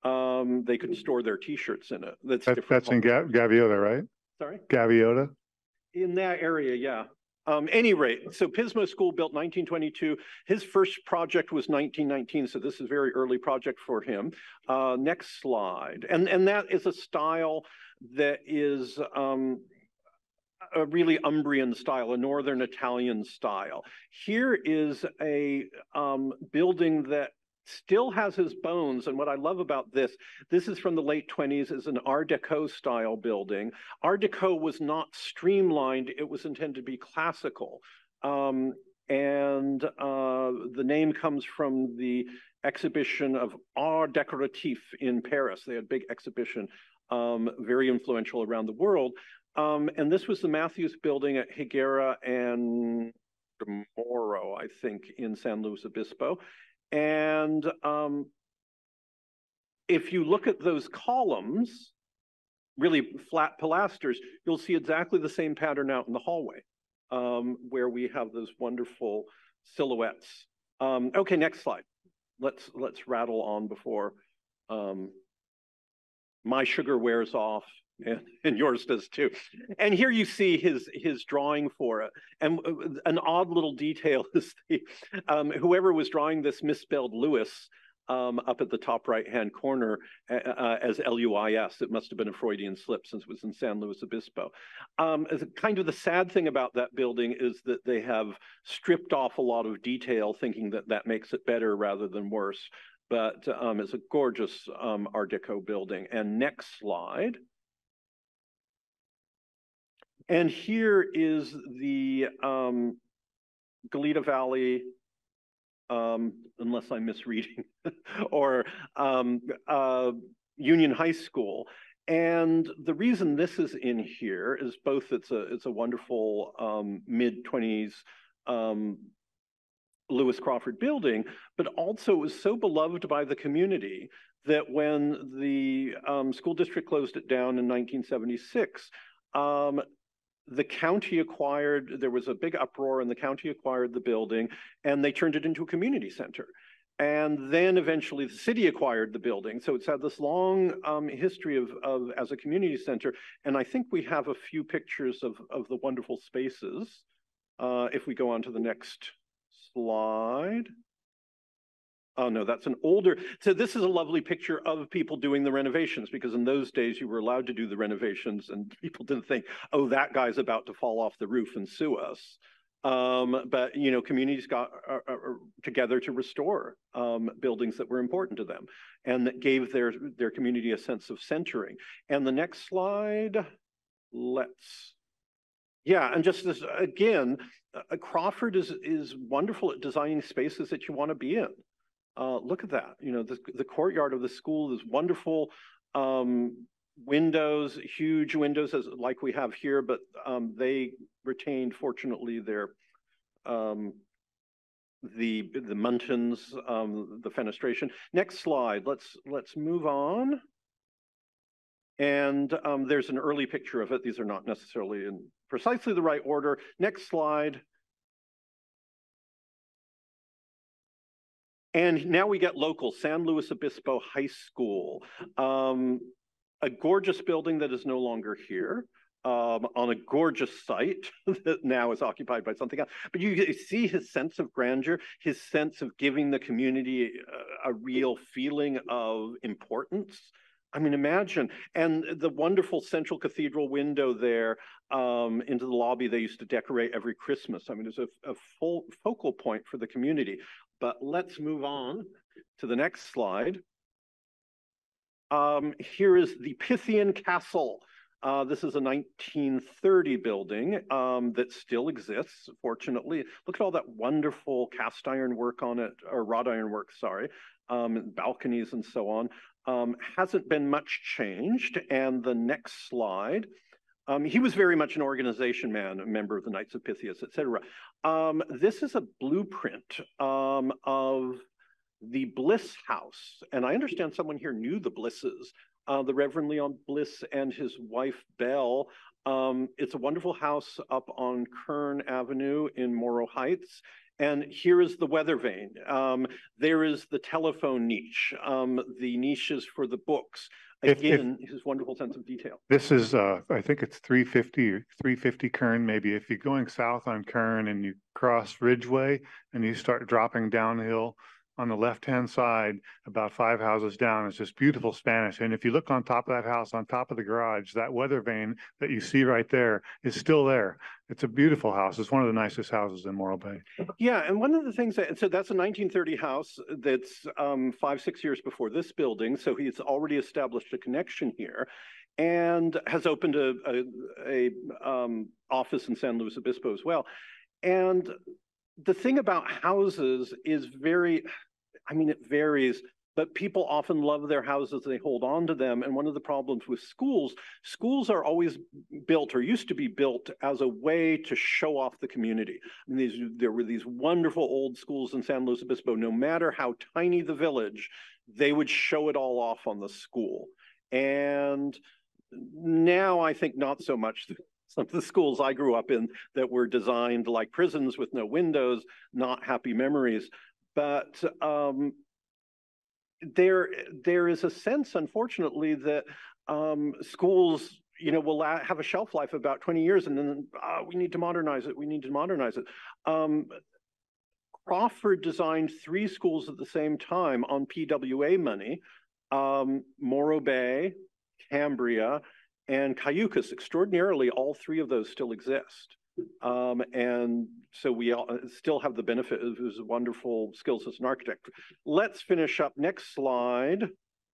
Um, they could store their T-shirts in it. That's That, different. that's in Ga Gaviota, right? Sorry? Gaviota? In that area, yeah. Um, any rate, so Pismo School built nineteen twenty-two. His first project was nineteen nineteen, so this is a very early project for him. Uh, next slide. And, and that is a style that is um, a really Umbrian style, a Northern Italian style. Here is a um, building that still has his bones. And what I love about this, this is from the late twenties, is an Art Deco style building. Art Deco was not streamlined, it was intended to be classical. Um, and uh, the name comes from the exhibition of Art Décoratif in Paris. They had a big exhibition, um, very influential around the world. Um, and this was the Matthews building at Higuera and Moro, I think, in San Luis Obispo. And um, if you look at those columns, really flat pilasters, you'll see exactly the same pattern out in the hallway, um, where we have those wonderful silhouettes. Um, okay, next slide. Let's let's rattle on before um, my sugar wears off. And, and yours does too. And here you see his his drawing for it. And an odd little detail is the um, whoever was drawing this misspelled Lewis um, up at the top right-hand corner uh, as L U I S. It must have been a Freudian slip since it was in San Luis Obispo. Um, as a, kind of the sad thing about that building is that they have stripped off a lot of detail, thinking that that makes it better rather than worse. But um, it's a gorgeous um, Art Deco building. And next slide. And here is the um, Goleta Valley, um, unless I'm misreading, or um, uh, Union High School. And the reason this is in here is both it's a it's a wonderful um, mid twenties um, Lewis Crawford building, but also it was so beloved by the community that when the um, school district closed it down in nineteen seventy-six, um, the county acquired, there was a big uproar and the county acquired the building and they turned it into a community center. And then eventually the city acquired the building. So it's had this long um, history of, of as a community center. And I think we have a few pictures of, of the wonderful spaces. Uh, if we go on to the next slide. Oh no, that's an older, so this is a lovely picture of people doing the renovations, because in those days you were allowed to do the renovations and people didn't think, oh, that guy's about to fall off the roof and sue us. Um, but, you know, communities got uh, uh, together to restore um, buildings that were important to them and that gave their, their community a sense of centering. And the next slide, let's, yeah, and just this, again, uh, Crawford is, is wonderful at designing spaces that you want to be in. Uh, look at that. You know, the, the courtyard of the school is wonderful. Um, windows, huge windows, as like we have here, but um, they retained, fortunately, their um, the the muntins, um, the fenestration. Next slide. Let's let's move on. And um, there's an early picture of it. These are not necessarily in precisely the right order. Next slide. And now we get local, San Luis Obispo High School, um, a gorgeous building that is no longer here, um, on a gorgeous site that now is occupied by something else. But you see his sense of grandeur, his sense of giving the community a, a real feeling of importance. I mean, imagine, and the wonderful central cathedral window there um, into the lobby they used to decorate every Christmas. I mean, it's a, a full focal point for the community. But let's move on to the next slide. Um, here is the Pythian Castle. Uh, this is a nineteen thirty building um, that still exists, fortunately. Look at all that wonderful cast iron work on it, or wrought iron work, sorry, um, balconies and so on. Um, hasn't been much changed. And the next slide, um, he was very much an organization man, a member of the Knights of Pythias, et cetera. Um, this is a blueprint um, of the Bliss House. And I understand someone here knew the Blisses, uh, the Reverend Leon Bliss and his wife, Belle. Um, it's a wonderful house up on Kern Avenue in Morro Heights. And here is the weather vane. Um, there is the telephone niche, um, the niches for the books. Again, if, if, his wonderful sense of detail. This is, uh, I think it's three fifty or three fifty Kern, maybe. If you're going south on Kern and you cross Ridgeway and you start dropping downhill, on the left-hand side, about five houses down, is this beautiful Spanish. And if you look on top of that house, on top of the garage, that weather vane that you see right there is still there. It's a beautiful house. It's one of the nicest houses in Morro Bay. Yeah, and one of the things that, so that's a nineteen thirty house that's um, five, six years before this building. So he's already established a connection here and has opened a, a, a um, office in San Luis Obispo as well. And the thing about houses is very, I mean, it varies, but people often love their houses, they hold on to them. And one of the problems with schools, schools are always built or used to be built as a way to show off the community. I mean, these, there were these wonderful old schools in San Luis Obispo, no matter how tiny the village, they would show it all off on the school. And now I think not so much. Some of the schools I grew up in that were designed like prisons with no windows, not happy memories. But um, there, there is a sense, unfortunately, that um, schools, you know, will have a shelf life of about twenty years, and then uh, we need to modernize it. We need to modernize it. Um, Crawford designed three schools at the same time on P W A money: um, Morro Bay, Cambria, and Cayucas. Extraordinarily, all three of those still exist. Um, and so we all, still have the benefit of his wonderful skills as an architect. Let's finish up. Next slide.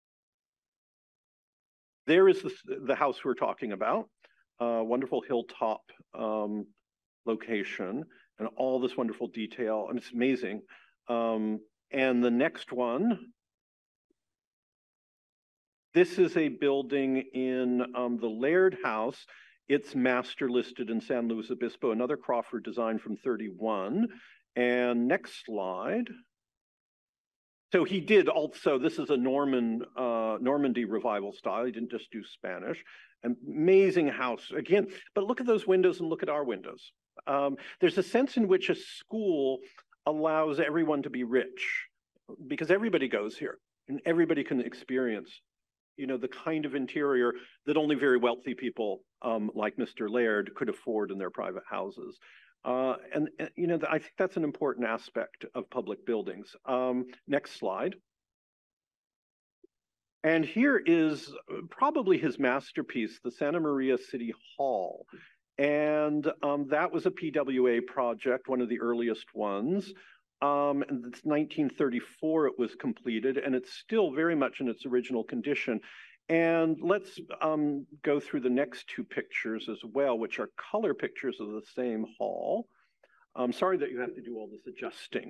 There is the, the house we're talking about. Uh, wonderful hilltop um, location and all this wonderful detail. And it's amazing. Um, and the next one, this is a building in um, the Laird House. It's master listed in San Luis Obispo, another Crawford design from thirty-one. And next slide. So he did also, this is a Norman, uh, Normandy revival style. He didn't just do Spanish. Amazing house, again, but look at those windows and look at our windows. Um, there's a sense in which a school allows everyone to be rich because everybody goes here and everybody can experience, you know, the kind of interior that only very wealthy people um, like Mister Laird could afford in their private houses. Uh, and, and, you know, I think that's an important aspect of public buildings. Um, next slide. And here is probably his masterpiece, the Santa Maria City Hall. And um, that was a P W A project, one of the earliest ones. Um, and it's nineteen thirty-four it was completed, and it's still very much in its original condition. And let's um, go through the next two pictures as well, which are color pictures of the same hall. I'm sorry that you have to do all this adjusting.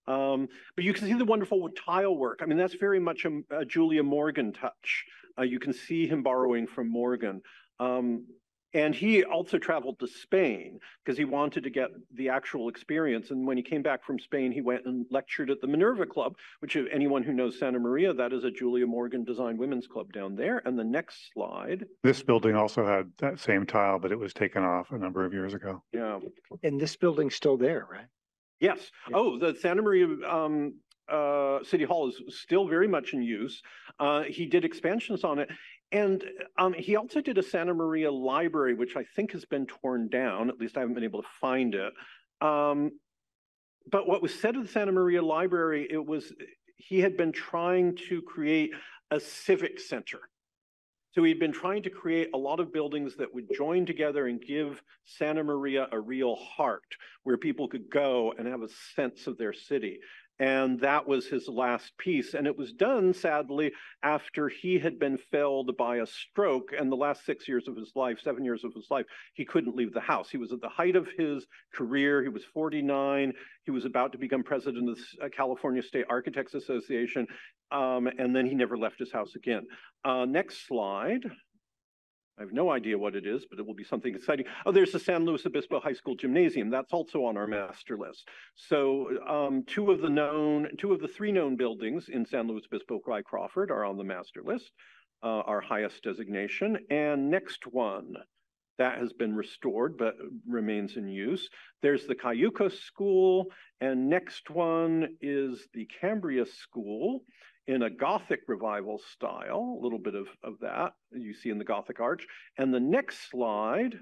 Um, but you can see the wonderful tile work. I mean, that's very much a, a Julia Morgan touch. Uh, you can see him borrowing from Morgan. Um, and he also traveled to Spain because he wanted to get the actual experience. And when he came back from Spain, he went and lectured at the Minerva Club, which if anyone who knows Santa Maria, that is a Julia Morgan designed women's club down there. And the next slide. This building also had that same tile, but it was taken off a number of years ago. Yeah. And this building's still there, right? Yes. Yeah. Oh, the Santa Maria um, uh, City Hall is still very much in use. Uh, he did expansions on it. And um, he also did a Santa Maria library, which I think has been torn down. At least I haven't been able to find it. Um, but what was said of the Santa Maria library, it was he had been trying to create a civic center. So he'd been trying to create a lot of buildings that would join together and give Santa Maria a real heart, where people could go and have a sense of their city. And that was his last piece. And it was done, sadly, after he had been felled by a stroke. And the last six years of his life, seven years of his life, he couldn't leave the house. He was at the height of his career. He was forty-nine. He was about to become president of the California State Architects Association. Um, and then he never left his house again. Uh, next slide. I have no idea what it is, but it will be something exciting. Oh, there's the San Luis Obispo High School Gymnasium. That's also on our master list. So um, two of the known, two of the three known buildings in San Luis Obispo by Crawford are on the master list, uh, our highest designation. And next one, that has been restored but remains in use. There's the Cayucos School, and next one is the Cambria School in a Gothic revival style, a little bit of, of that you see in the Gothic arch. And the next slide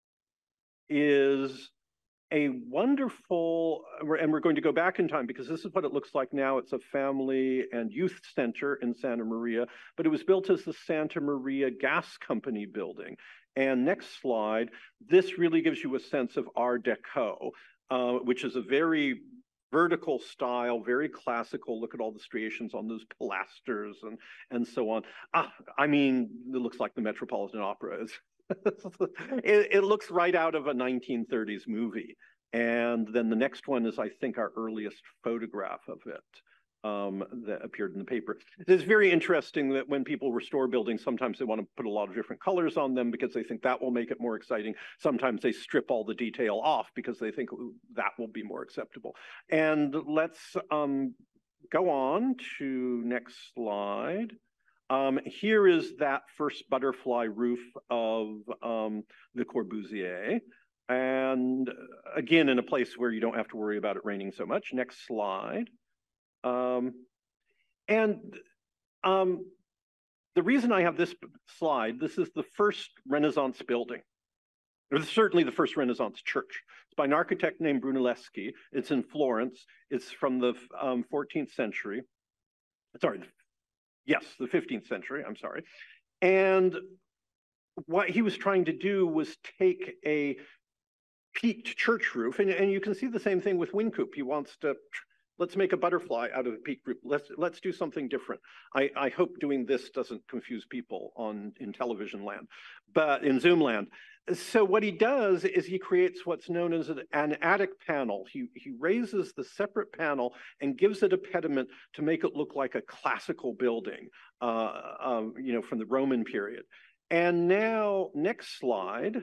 is a wonderful, and we're going to go back in time because this is what it looks like now. It's a family and youth center in Santa Maria, but it was built as the Santa Maria Gas Company building. And next slide, this really gives you a sense of Art Deco, uh, which is a very vertical style, very classical. Look at all the striations on those pilasters and, and so on. Ah, I mean, it looks like the Metropolitan Opera. Is it, it looks right out of a nineteen thirties movie. And then the next one is, I think, our earliest photograph of it. Um, that appeared in the paper. It's very interesting that when people restore buildings, sometimes they want to put a lot of different colors on them because they think that will make it more exciting. Sometimes they strip all the detail off because they think that will be more acceptable. And let's um, go on to next slide. Um, here is that first butterfly roof of um, the Corbusier. And again, in a place where you don't have to worry about it raining so much. Next slide. Um, and um, the reason I have this slide, this is the first Renaissance building, or certainly the first Renaissance church. It's by an architect named Brunelleschi. It's in Florence. It's from the um, fourteenth century. Sorry, yes, the fifteenth century, I'm sorry. And what he was trying to do was take a peaked church roof, and, and you can see the same thing with Wynkoop. He wants to let's make a butterfly out of a peak group. Let's let's do something different. I, I hope doing this doesn't confuse people on in television land, but in Zoom land. So what he does is he creates what's known as an, an attic panel. He, he raises the separate panel and gives it a pediment to make it look like a classical building, uh, um, you know, from the Roman period. And now, next slide,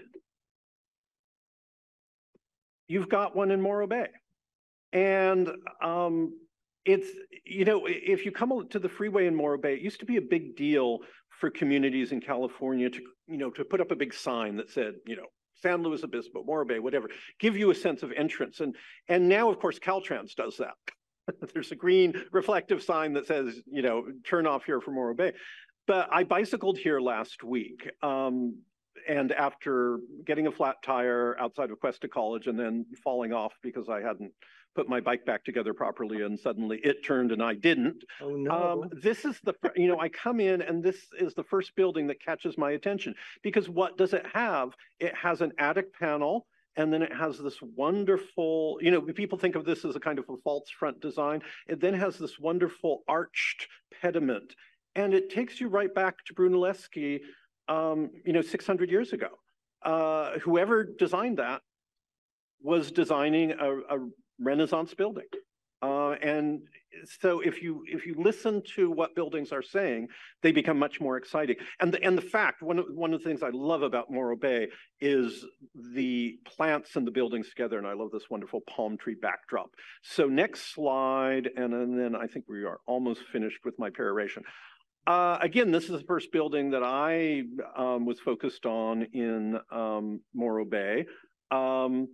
you've got one in Morro Bay. And um, it's, you know, if you come to the freeway in Morro Bay, it used to be a big deal for communities in California to, you know, to put up a big sign that said, you know, San Luis Obispo, Morro Bay, whatever, give you a sense of entrance. And, and now, of course, Caltrans does that. There's a green reflective sign that says, you know, turn off here for Morro Bay. But I bicycled here last week. Um, and after getting a flat tire outside of Cuesta College and then falling off because I hadn't put my bike back together properly and suddenly it turned and I didn't. Oh no. Um, this is the, you know, I come in and this is the first building that catches my attention because what does it have? It has an attic panel and then it has this wonderful, you know, people think of this as a kind of a false front design. It then has this wonderful arched pediment and it takes you right back to Brunelleschi, um, you know, six hundred years ago. Uh, whoever designed that was designing a, a Renaissance building. Uh, and so if you if you listen to what buildings are saying, they become much more exciting. And the, and the fact, one of, one of the things I love about Morro Bay is the plants and the buildings together. And I love this wonderful palm tree backdrop. So next slide, and, and then I think we are almost finished with my peroration. Uh, again, this is the first building that I um, was focused on in um, Morro Bay. Um,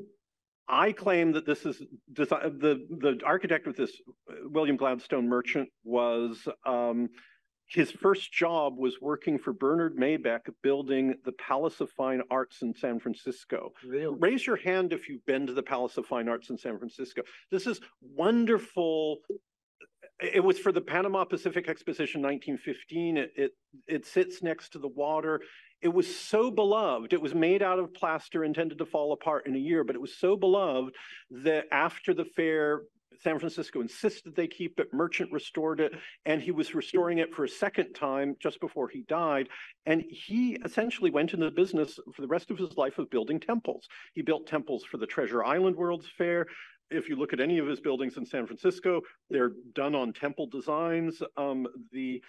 I claim that this is the the architect with this, William Gladstone Merchant, was um, his first job was working for Bernard Maybeck building the Palace of Fine Arts in San Francisco. Really? Raise your hand if you've been to the Palace of Fine Arts in San Francisco. This is wonderful. It was for the Panama Pacific Exposition nineteen fifteen. It, it, it sits next to the water. It was so beloved. It was made out of plaster intended to fall apart in a year, but it was so beloved that after the fair, San Francisco insisted they keep it. Merchant restored it, and he was restoring it for a second time just before he died. And he essentially went into the business for the rest of his life of building temples. He built temples for the Treasure Island World's Fair. If you look at any of his buildings in San Francisco, they're done on temple designs. Um, the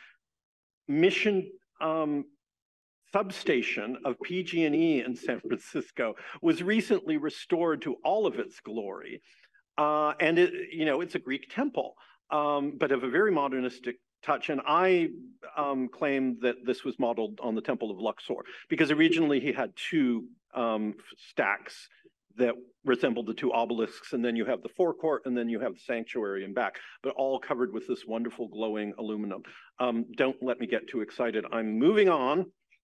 Mission um, substation of P G and E in San Francisco was recently restored to all of its glory. Uh, and it, you know, it's a Greek temple, um, but of a very modernistic touch. And I um, claim that this was modeled on the Temple of Luxor, because originally he had two um, stacks that resembled the two obelisks, and then you have the forecourt, and then you have the sanctuary in back, but all covered with this wonderful glowing aluminum. Um, don't let me get too excited. I'm moving on.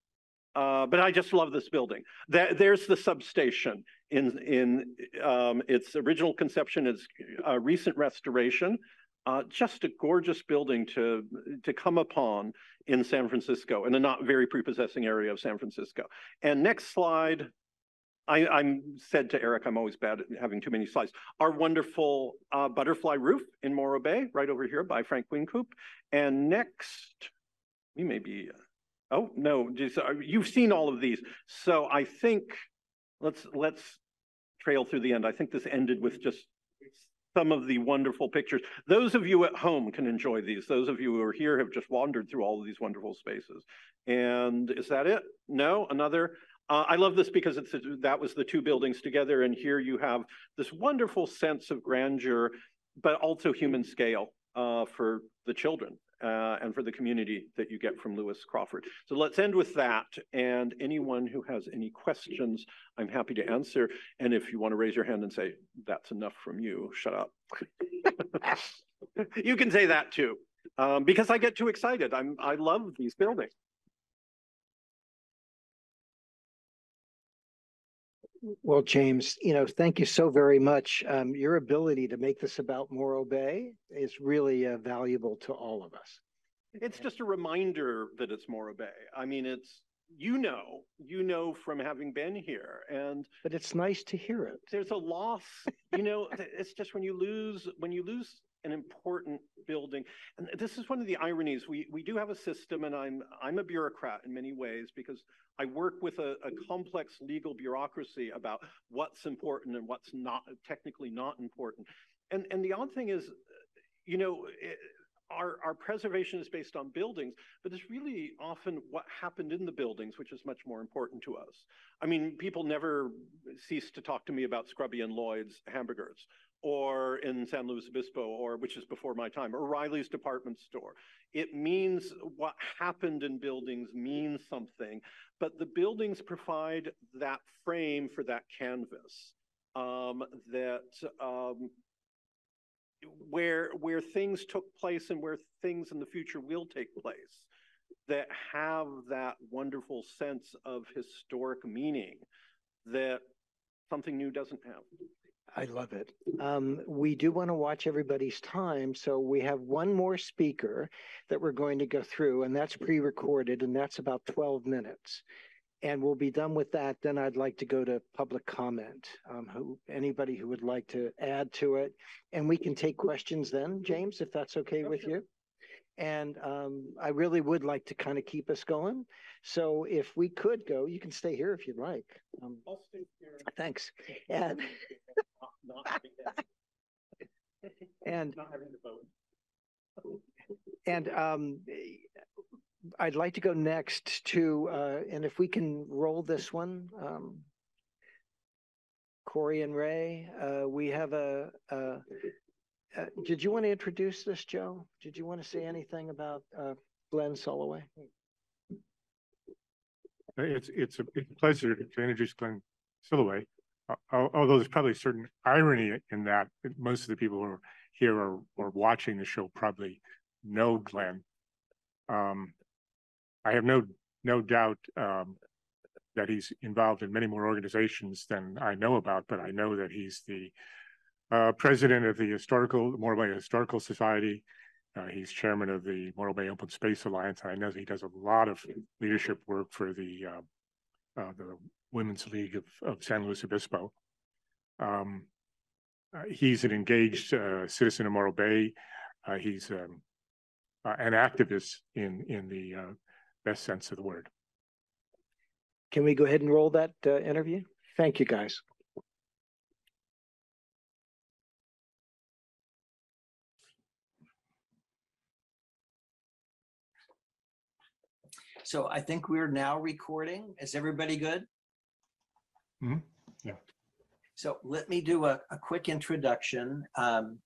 Uh, but I just love this building. That, there's the substation in, in um, its original conception, its uh, recent restoration. Uh, just a gorgeous building to, to come upon in San Francisco, in a not very prepossessing area of San Francisco. And next slide, I, I'm said to Eric, I'm always bad at having too many slides. Our wonderful uh, butterfly roof in Morro Bay, right over here by Frank Wynkoop. And next, we may be... Oh, no, just, uh, you've seen all of these. So I think let's let's trail through the end. I think this ended with just some of the wonderful pictures. Those of you at home can enjoy these. Those of you who are here have just wandered through all of these wonderful spaces. And is that it? No, another. Uh, I love this because it's that was the two buildings together. And here you have this wonderful sense of grandeur, but also human scale uh, for the children. Uh, and for the community that you get from Lewis Crawford. So let's end with that. And anyone who has any questions, I'm happy to answer. And if you want to raise your hand and say, that's enough from you, shut up. You can say that too, um, because I get too excited. I'm, I love these buildings. Well, James, you know, thank you so very much. Um, your ability to make this about Morro Bay is really uh, valuable to all of us. It's just a reminder that it's Morro Bay. I mean, it's, you know, you know from having been here. And but it's nice to hear it. There's a loss, you know, it's just when you lose, when you lose an important building. And this is one of the ironies. We we do have a system, and I'm I'm a bureaucrat in many ways because I work with a, a complex legal bureaucracy about what's important and what's not technically not important. And and the odd thing is, you know, it, our our preservation is based on buildings, but it's really often what happened in the buildings, which is much more important to us. I mean, people never cease to talk to me about Scrubby and Lloyd's hamburgers, or in San Luis Obispo, or which is before my time, or Riley's department store. It means what happened in buildings means something, but the buildings provide that frame for that canvas um, that um, where where things took place and where things in the future will take place that have that wonderful sense of historic meaning that something new doesn't have. I love it. Um, we do want to watch everybody's time, so we have one more speaker that we're going to go through, and that's pre-recorded, and that's about twelve minutes. And we'll be done with that. Then I'd like to go to public comment. Um, who anybody who would like to add to it, and we can take questions then, James, if that's okay Oh, with sure. you. And um, I really would like to kind of keep us going. So if we could go, you can stay here if you'd like. Um, I'll stay here. thanks. And Not- not- And, Not having to vote. and um, I'd like to go next to, uh, and if we can roll this one, um, Corey and Ray, uh, we have a, a, a, did you want to introduce this, Joe? Did you want to say anything about uh, Glenn Soloway? It's, it's a it's a pleasure to introduce Glenn Soloway, uh, although there's probably a certain irony in that most of the people who are here or, or watching the show probably know Glenn. Um, I have no no doubt um, that he's involved in many more organizations than I know about, but I know that he's the uh, president of the Historical Morro Bay Historical Society. Uh, he's chairman of the Morro Bay Open Space Alliance. I know that he does a lot of leadership work for the uh, uh, the Women's League of, of San Luis Obispo. Um, uh, he's an engaged uh, citizen of Morro Bay. Uh, he's um, uh, an activist in in the uh, best sense of the word. Can we go ahead and roll that uh, interview? Thank you, guys. So I think we're now recording. Is everybody good? Mm-hmm. Yeah. So let me do a, a quick introduction. Um,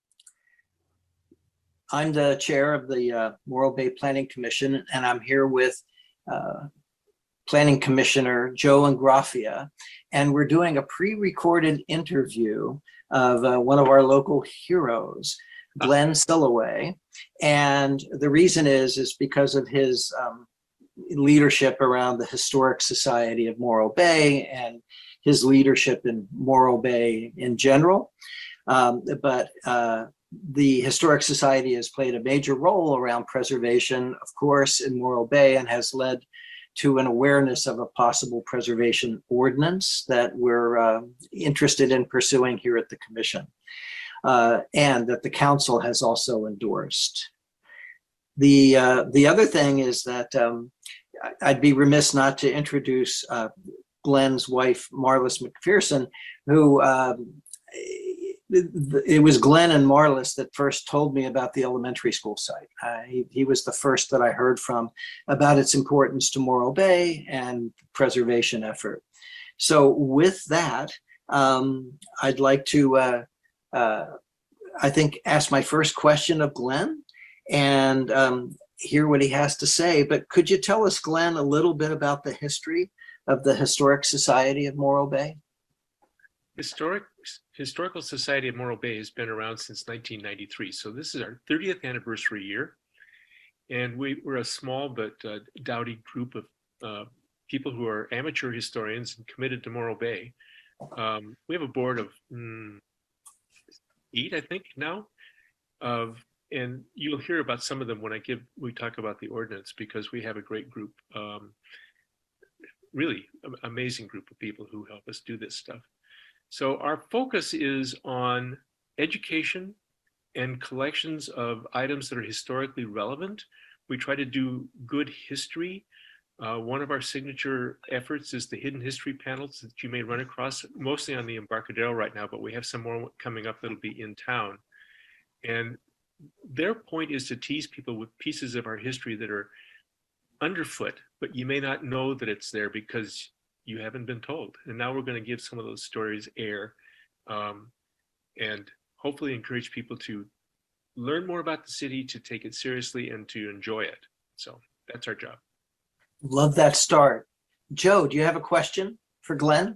I'm the chair of the uh, Morro Bay Planning Commission, and I'm here with uh, Planning Commissioner Joe Ingraffia, and we're doing a pre-recorded interview of uh, one of our local heroes, Glenn Soloway. And the reason is, is because of his um, leadership around the Historic Society of Morro Bay and his leadership in Morro Bay in general. Um, but uh, the Historic Society has played a major role around preservation, of course, in Morro Bay, and has led to an awareness of a possible preservation ordinance that we're uh, interested in pursuing here at the Commission, uh, and that the Council has also endorsed. The, uh, the other thing is that um, I'd be remiss not to introduce uh, Glenn's wife, Marlis McPherson, who um, it was Glenn and Marlis that first told me about the elementary school site. Uh, he, he was the first that I heard from about its importance to Morro Bay and preservation effort. So with that, um, I'd like to, uh, uh, I think, ask my first question of Glenn and um, hear what he has to say. But could you tell us, Glenn, a little bit about the history of the Historic Society of Morro Bay? Historic Historical Society of Morro Bay has been around since nineteen ninety-three. So this is our thirtieth anniversary year. And we, we're a small but uh, doughty group of uh, people who are amateur historians and committed to Morro Bay. Um, we have a board of mm, eight, I think, now. Of, and you'll hear about some of them when I give, we talk about the ordinance, because we have a great group, um, really amazing group of people who help us do this stuff. So our focus is on education and collections of items that are historically relevant. We try to do good history. Uh, one of our signature efforts is the hidden history panels that you may run across, mostly on the Embarcadero right now, but we have some more coming up that'll be in town. And their point is to tease people with pieces of our history that are underfoot, but you may not know that it's there because you haven't been told. And now we're going to give some of those stories air um, and hopefully encourage people to learn more about the city, to take it seriously, and to enjoy it. So that's our job. Love that start. Joe, do you have a question for Glenn?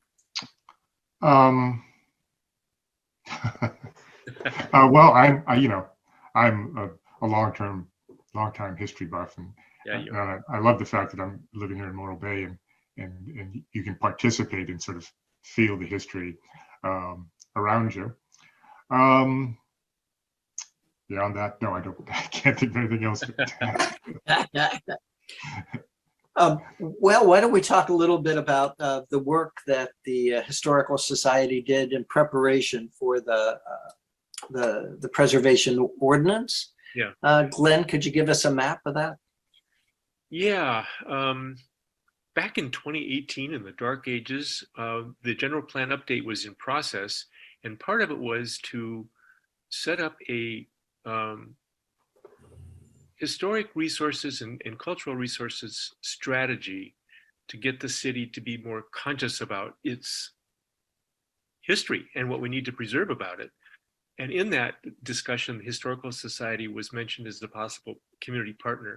Um, uh, well, I'm, I, you know, I'm a, a long-term, long-time history buff, and, Yeah, you and I, I love the fact that I'm living here in Morro Bay, and and and you can participate and sort of feel the history um, around you. Um, beyond that, no, I don't. I can't think of anything else. um, well, why don't we talk a little bit about uh, the work that the uh, Historical Society did in preparation for the uh, the the preservation ordinance? Yeah. Uh, Glenn, could you give us a map of that? Yeah. Um, back in twenty eighteen, in the dark ages, uh, the general plan update was in process, and part of it was to set up a um, historic resources and, and cultural resources strategy to get the city to be more conscious about its history and what we need to preserve about it. And in that discussion, the Historical Society was mentioned as a possible community partner.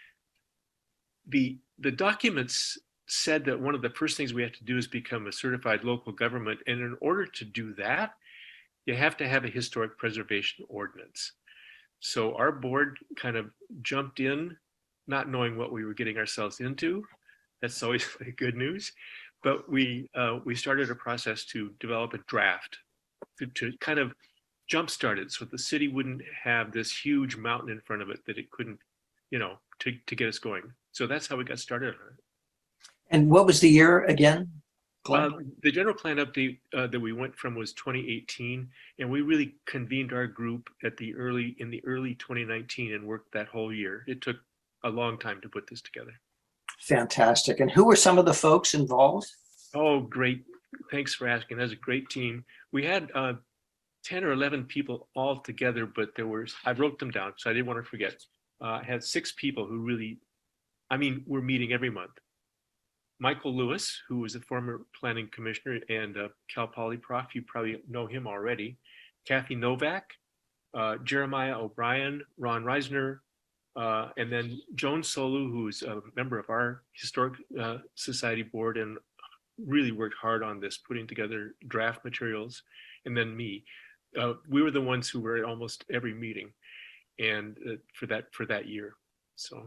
The, the documents said that one of the first things we have to do is become a certified local government. And in order to do that, you have to have a historic preservation ordinance. So our board kind of jumped in, not knowing what we were getting ourselves into. That's always good news. But we, uh, we started a process to develop a draft to, to kind of jumpstart it so the city wouldn't have this huge mountain in front of it that it couldn't, you know, to, to get us going. So that's how we got started on it. And what was the year again? Uh, the general plan update uh, that we went from was twenty eighteen, and we really convened our group at the early in the early twenty nineteen and worked that whole year. It took a long time to put this together. Fantastic. And who were some of the folks involved? Oh, great. Thanks for asking. That's a great team. We had uh, ten or eleven people all together, but there were, I wrote them down, so I didn't want to forget. Uh, I had six people who really, I mean, we're meeting every month. Michael Lewis, who was a former planning commissioner and a Cal Poly prof, you probably know him already. Kathy Novak, uh, Jeremiah O'Brien, Ron Reisner, uh, and then Joan Solu, who is a member of our Historic uh, Society board and really worked hard on this, putting together draft materials, and then me. Uh, we were the ones who were at almost every meeting, and uh, for that for that year. So.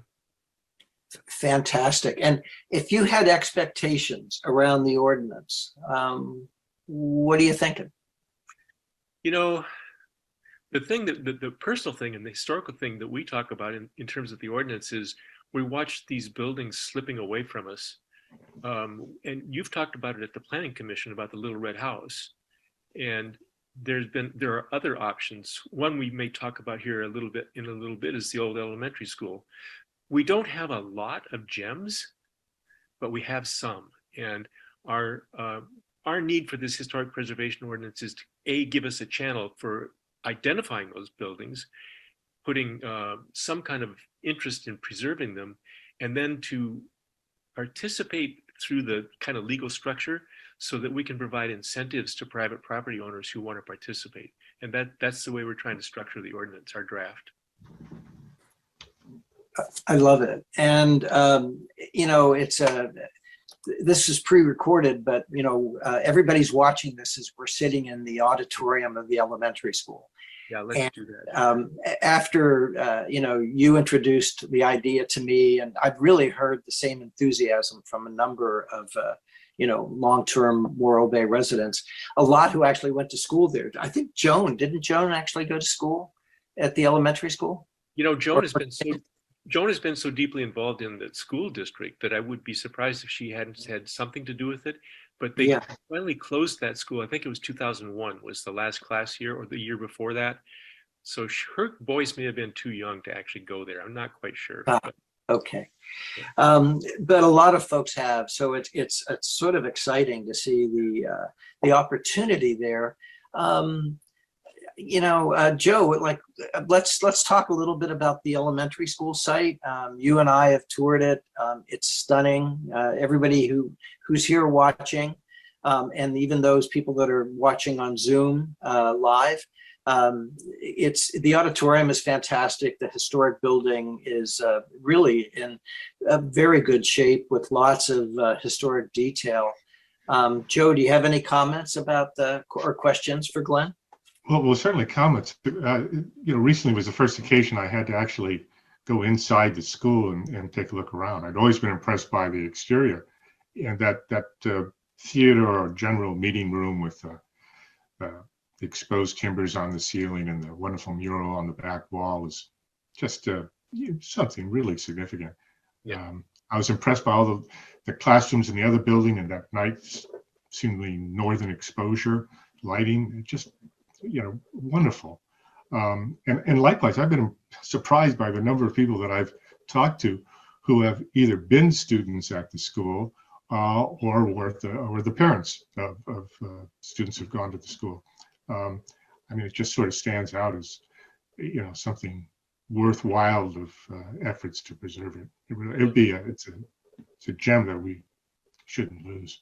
Fantastic. And if you had expectations around the ordinance, um, what are you thinking? You know, the thing that the, the personal thing and the historical thing that we talk about in, in terms of the ordinance is we watch these buildings slipping away from us. Um, and you've talked about it at the Planning Commission about the Little Red House. And there's been, there are other options. One we may talk about here a little bit in a little bit is the old elementary school. We don't have a lot of gems, but we have some. And our uh, our need for this historic preservation ordinance is to A, give us a channel for identifying those buildings, putting uh, some kind of interest in preserving them, and then to participate through the kind of legal structure so that we can provide incentives to private property owners who want to participate. And that that's the way we're trying to structure the ordinance, our draft. I love it. And, um, you know, it's a, this is pre-recorded, but, you know, uh, everybody's watching this as we're sitting in the auditorium of the elementary school. Yeah, let's and, do that. Um, after, uh, you know, you introduced the idea to me, and I've really heard the same enthusiasm from a number of, uh, you know, long-term Morro Bay residents, a lot who actually went to school there. I think Joan, didn't Joan actually go to school at the elementary school? You know, Joan has been so Joan has been so deeply involved in the school district that I would be surprised if she hadn't had something to do with it. But they Yeah. finally closed that school. I think it was two thousand one was the last class year or the year before that. So her boys may have been too young to actually go there. I'm not quite sure. Ah, but, okay. Um, but a lot of folks have. So it's, it's, it's sort of exciting to see the, uh, the opportunity there. Um, you know, uh, Joe, like, let's let's talk a little bit about the elementary school site. Um, you and I have toured it. Um, it's stunning. Uh, everybody who who's here watching, um, and even those people that are watching on Zoom uh, live, um, it's the auditorium is fantastic. The historic building is uh, really in a very good shape with lots of uh, historic detail. Um, Joe, do you have any comments about the or questions for Glenn? Well, well, certainly comments. Uh, you know, recently was the first occasion I had to actually go inside the school and, and take a look around. I'd always been impressed by the exterior, and that that uh, theater or general meeting room with uh, uh, the exposed timbers on the ceiling and the wonderful mural on the back wall is just uh, something really significant. Yeah. Um, I was impressed by all the, the classrooms in the other building and that nice, seemingly northern exposure lighting. It just you know, wonderful. Um, and, and likewise, I've been surprised by the number of people that I've talked to who have either been students at the school uh, or were the, or the parents of, of uh, students who've gone to the school. Um, I mean, it just sort of stands out as, you know, something worthwhile of uh, efforts to preserve it. It really, it'd be a, it's a, it's a gem that we shouldn't lose.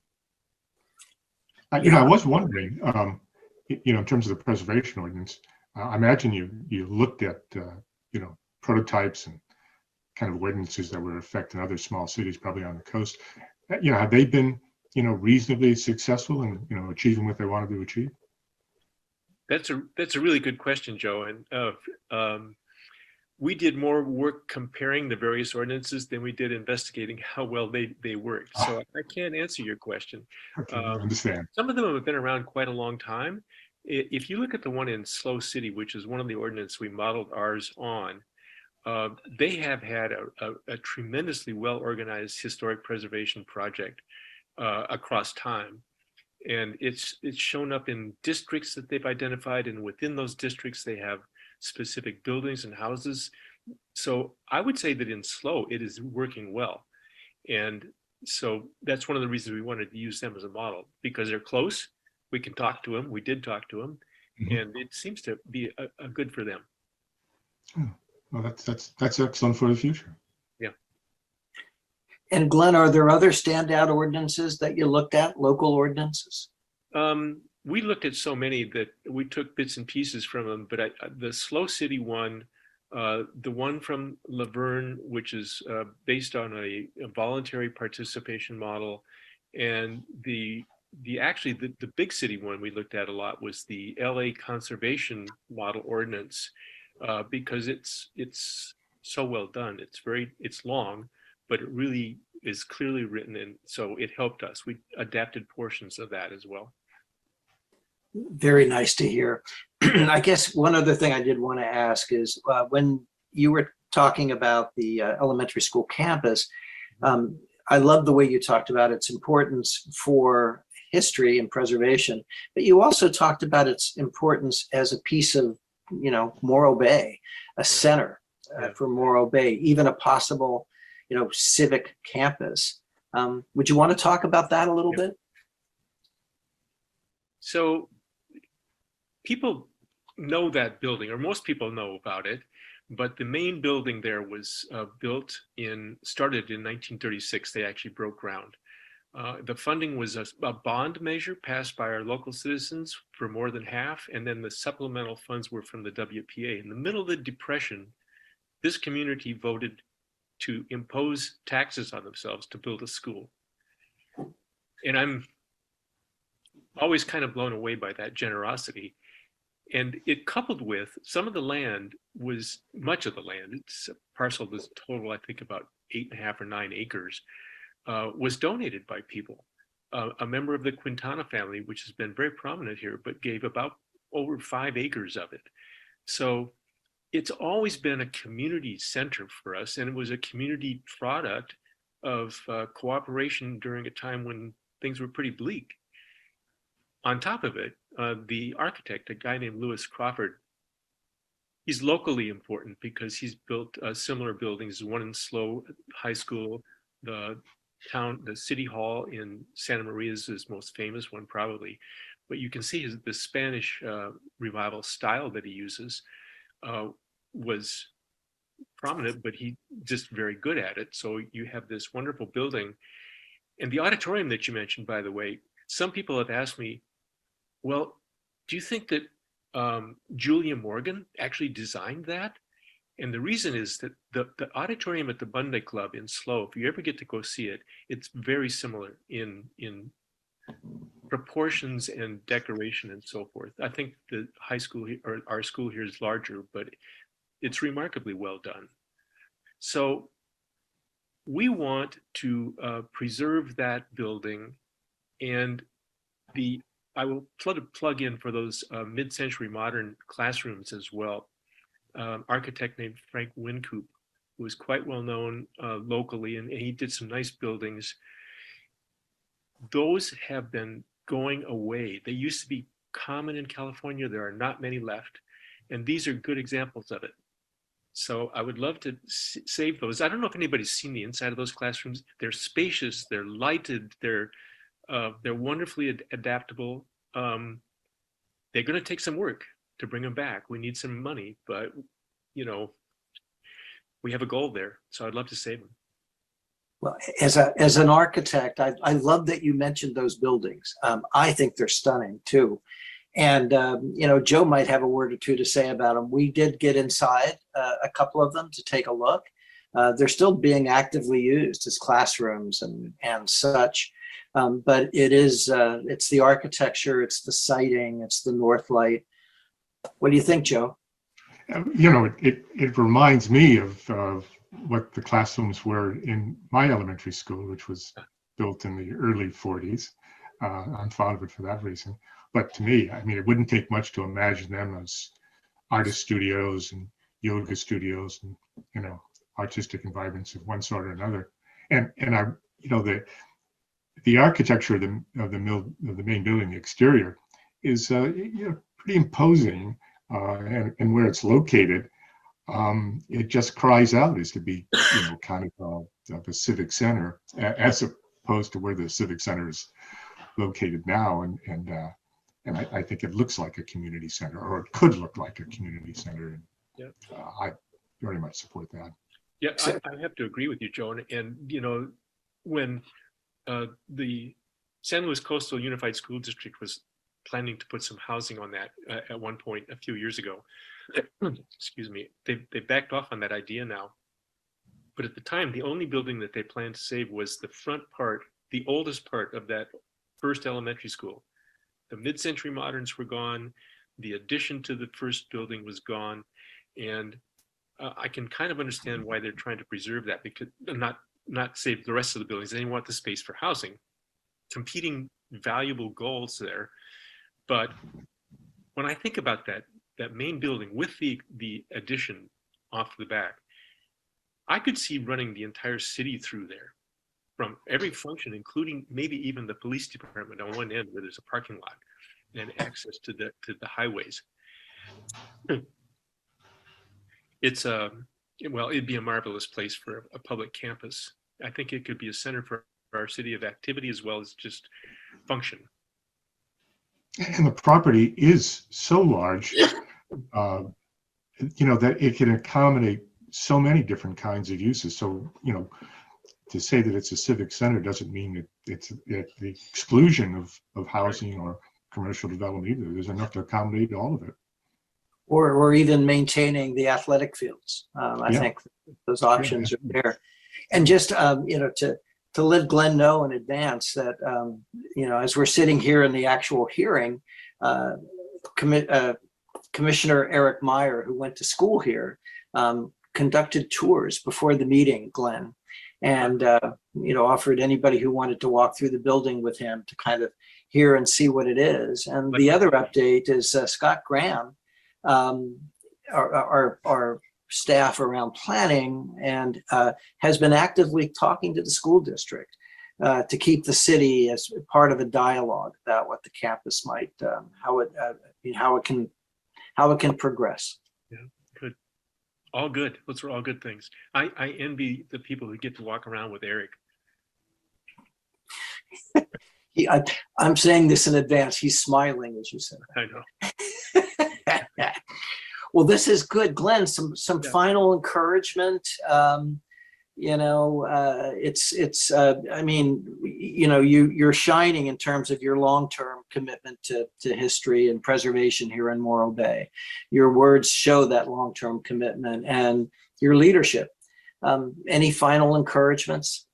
Uh, you know, I was wondering, um, y- you know, in terms of the preservation ordinance, uh, I imagine you you looked at, uh, you know, prototypes and kind of ordinances that were effect in other small cities, probably on the coast. Uh, You know, have they been, you know, reasonably successful in, you know, achieving what they wanted to achieve? That's a that's a really good question, Joe. And uh, um, we did more work comparing the various ordinances than we did investigating how well they they worked. So I can't answer your question. Okay, I Um, understand. some of them have been around quite a long time. I- If you look at the one in Slow City, which is one of the ordinance we modeled ours on, uh, they have had a, a, a tremendously well organized historic preservation project uh, across time. And it's it's shown up in districts that they've identified, and within those districts they have specific buildings and houses. So I would say that in Slow it is working well, and so that's one of the reasons we wanted to use them as a model, because they're close. We can talk to them. We did talk to them, Mhm. and it seems to be a, a good for them. Well, that's that's that's excellent for the future. And Glenn, are there other standout ordinances that you looked at, local ordinances? Um, we looked at so many that we took bits and pieces from them, but I, the Slow City one, uh, the one from Laverne, which is uh, based on a, a voluntary participation model, and the the actually the, the big city one we looked at a lot was the L A conservation model ordinance, uh, because it's it's so well done. It's very it's long, but it really is clearly written, and so it helped us. We adapted portions of that as well. Very nice to hear. I guess one other thing I did want to ask is uh, when you were talking about the uh, elementary school campus, um, I love the way you talked about its importance for history and preservation, but you also talked about its importance as a piece of, you know, Morro Bay, a center uh, for Morro Bay, even a possible, you know, civic campus. Um, would you want to talk about that a little Yep. bit? So people know that building, or most people know about it, but the main building there was uh, built in, started in nineteen thirty-six. They actually broke ground. Uh, the funding was a, a bond measure passed by our local citizens for more than half, and then the supplemental funds were from the W P A. In the middle of the Depression, this community voted to impose taxes on themselves to build a school. And I'm always kind of blown away by that generosity. And it coupled with some of the land was, much of the land, it's a parcel that's total, I think about eight and a half or nine acres, uh, was donated by people. Uh, a member of the Quintana family, which has been very prominent here, but gave about over five acres of it. So it's always been a community center for us, and it was a community product of uh, cooperation during a time when things were pretty bleak. On top of it, uh, the architect, a guy named Lewis Crawford, he's locally important because he's built uh, similar buildings, one in Slow High School, the town, the city hall in Santa Maria is his most famous one probably. But you can see his, the Spanish uh, revival style that he uses uh, was prominent, but he just very good at it. So you have this wonderful building. And the auditorium that you mentioned, by the way, some people have asked me, well, do you think that um, Julia Morgan actually designed that? And the reason is that the, the auditorium at the Bunday Club in Slow, if you ever get to go see it, it's very similar in, in proportions and decoration and so forth. I think the high school or our school here is larger, but it's remarkably well done. So we want to uh, preserve that building, and the I will plug, plug in for those uh, mid-century modern classrooms as well. Um, architect named Frank Wincoop, who was quite well known uh, locally, and, and he did some nice buildings. Those have been going away. They used to be common in California. There are not many left, and these are good examples of it. So I would love to s save those. I don't know if anybody's seen the inside of those classrooms. They're spacious, they're lighted, they're uh, they're wonderfully ad adaptable. Um, they're going to take some work to bring them back. We need some money, but you know, we have a goal there. So I'd love to save them. Well, as a as an architect, I, I love that you mentioned those buildings. Um, I think they're stunning too. And, um, you know, Joe might have a word or two to say about them. We did get inside uh, a couple of them to take a look. Uh, they're still being actively used as classrooms and, and such. Um, but it is, uh, it's the architecture, it's the siding, it's the north light. What do you think, Joe? You know, it, it, it reminds me of, of what the classrooms were in my elementary school, which was built in the early forties. Uh, I'm fond of it for that reason. But to me, I mean, it wouldn't take much to imagine them as artist studios and yoga studios and, you know, artistic environments of one sort or another. And, and I, you know, the, the architecture of the, of the mill, of the main building, the exterior is, uh, you know, pretty imposing. Uh, and, and where it's located, um, it just cries out as to be, you know, kind of uh, the civic center, as opposed to where the civic center is located now. And, and, uh, And I, I think it looks like a community center, or it could look like a community center. And yeah. uh, I very much support that. Yeah, I, I have to agree with you, Joe. And, and you know, when uh, the San Luis Coastal Unified School District was planning to put some housing on that uh, at one point a few years ago, excuse me, they, they backed off on that idea now. But at the time, the only building that they planned to save was the front part, the oldest part of that first elementary school. The mid-century moderns were gone. The addition to the first building was gone. And uh, I can kind of understand why they're trying to preserve that, because not, not save the rest of the buildings. They want the space for housing. Competing valuable goals there. But when I think about that, that main building with the, the addition off the back, I could see running the entire city through there, from every function, including maybe even the police department on one end where there's a parking lot and access to the to the highways. It's a, well, it'd be a marvelous place for a public campus. I think it could be a center for our city of activity as well as just function. And the property is so large, uh, you know, that it can accommodate so many different kinds of uses. So, you know, to say that it's a civic center doesn't mean that it's at the exclusion of, of housing or commercial development either. There's enough to accommodate all of it. Or, or even maintaining the athletic fields. Um, I Yeah. think those options are there. And just, um, you know, to, to let Glenn know in advance that, um, you know, as we're sitting here in the actual hearing, uh, commi uh, Commissioner Eric Meyer, who went to school here, um, conducted tours before the meeting, Glenn, and, uh, you know, offered anybody who wanted to walk through the building with him to kind of hear and see what it is. And the other update is uh, Scott Graham, um, our, our, our staff around planning, and uh, has been actively talking to the school district uh, to keep the city as part of a dialogue about what the campus might, um, how it, uh, how it can, how it can progress. Yeah, good. All good. Those are all good things. I, I envy the people who get to walk around with Eric. He, I, I'm saying this in advance. He's smiling as you said. I know. Well, this is good, Glenn. Some some Yeah. final encouragement. Um, you know, uh, it's it's. Uh, I mean, you know, you you're shining in terms of your long-term commitment to to history and preservation here in Morro Bay. Your words show that long-term commitment and your leadership. Um, any final encouragements?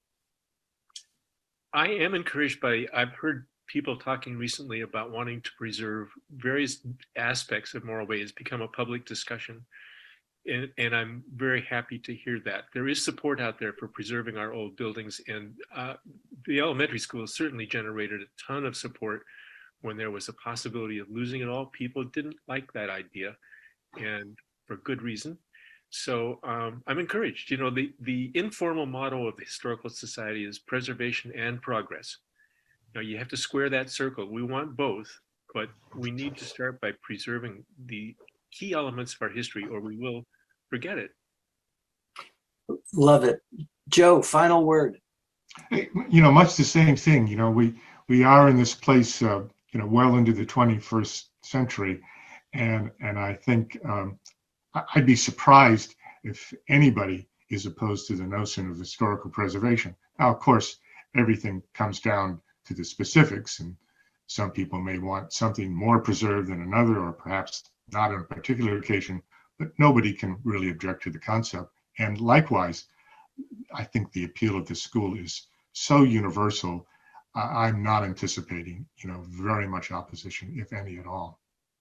I am encouraged by, I've heard people talking recently about wanting to preserve various aspects of Morro Bay. It's become a public discussion. And, and I'm very happy to hear that. There is support out there for preserving our old buildings. And uh, the elementary school certainly generated a ton of support when there was a possibility of losing it all. People didn't like that idea, and for good reason. So um, I'm encouraged. You know, the, the informal motto of the Historical Society is preservation and progress. Now you have to square that circle. We want both, but we need to start by preserving the key elements of our history, or we will forget it. Love it. Joe, final word. You know, much the same thing. You know, we we are in this place, uh, you know, well into the twenty-first century. And, and I think um, I'd be surprised if anybody is opposed to the notion of historical preservation. Now, of course, everything comes down to the specifics, and some people may want something more preserved than another, or perhaps not on a particular occasion, but nobody can really object to the concept. And likewise, I think the appeal of the school is so universal. Uh, I'm not anticipating, you know, very much opposition, if any at all.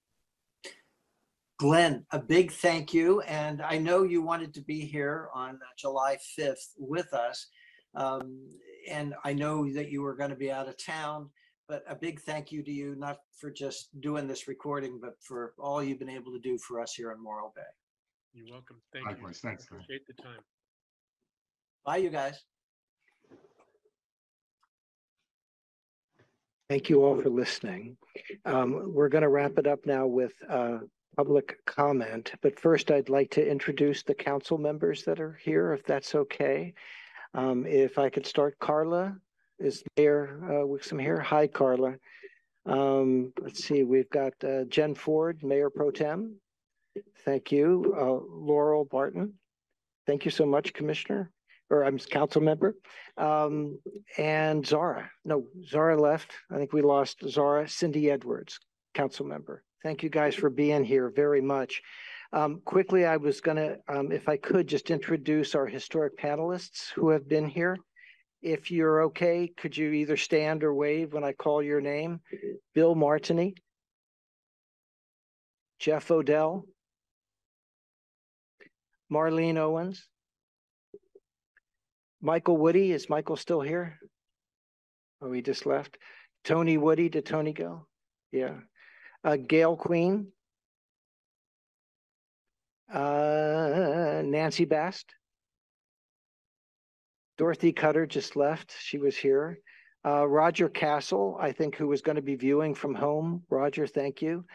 Glenn, a big thank you. And I know you wanted to be here on July fifth with us. Um, and I know that you were going to be out of town, but a big thank you to you, not for just doing this recording, but for all you've been able to do for us here in Morro Bay. You're welcome. Thank Likewise, you. thanks, Glenn. Appreciate the time. Bye, you guys. Thank you all for listening. Um, we're going to wrap it up now with uh, public comment, but first I'd like to introduce the council members that are here, if that's okay. Um, if I could start, Carla, is Mayor uh, Wixom here? Hi, Carla. Um, let's see, we've got uh, Jen Ford, Mayor Pro Tem. Thank you. Uh, Laurel Barton. Thank you so much, Commissioner, or I'm council member. Um, and Zara, no, Zara left. I think we lost Zara. Cindy Edwards, council member. Thank you guys for being here very much. Um, quickly, I was gonna, um, if I could, just introduce our historic panelists who have been here. If you're okay, could you either stand or wave when I call your name? Bill Martini, Jeff Odell, Marlene Owens, Michael Woody. Is Michael still here? Oh, he just left. Tony Woody, did Tony go? Yeah. Uh, Gail Queen, uh, Nancy Bast, Dorothy Cutter just left. She was here. Uh, Roger Castle, I think, who was going to be viewing from home. Roger, thank you.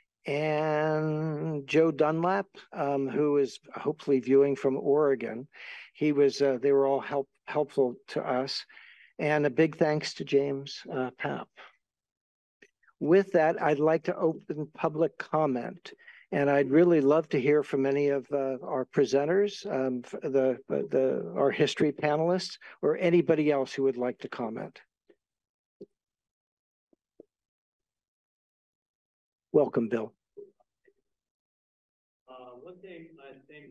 And Joe Dunlap, um, who is hopefully viewing from Oregon. He was, uh, they were all help, helpful to us. And a big thanks to James uh, Papp. With that, I'd like to open public comment. And I'd really love to hear from any of uh, our presenters, um, the, the, our history panelists, or anybody else who would like to comment. Welcome, Bill. Uh, one thing I think.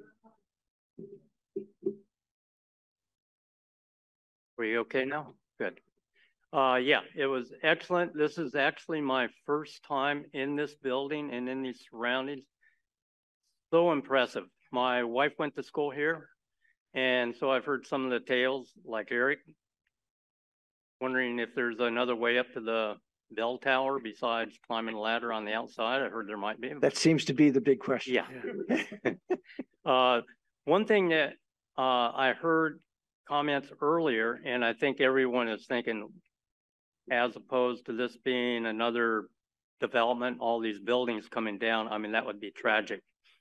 Are you okay now? Good. Uh, yeah, it was excellent. This is actually my first time in this building and in these surroundings. So impressive. My wife went to school here, and so I've heard some of the tales, like Eric, wondering if there's another way up to the bell tower besides climbing a ladder on the outside. I heard there might be. That seems to be the big question. Yeah. uh, one thing that uh, I heard comments earlier, and I think everyone is thinking, as opposed to this being another development, all these buildings coming down, I mean, that would be tragic.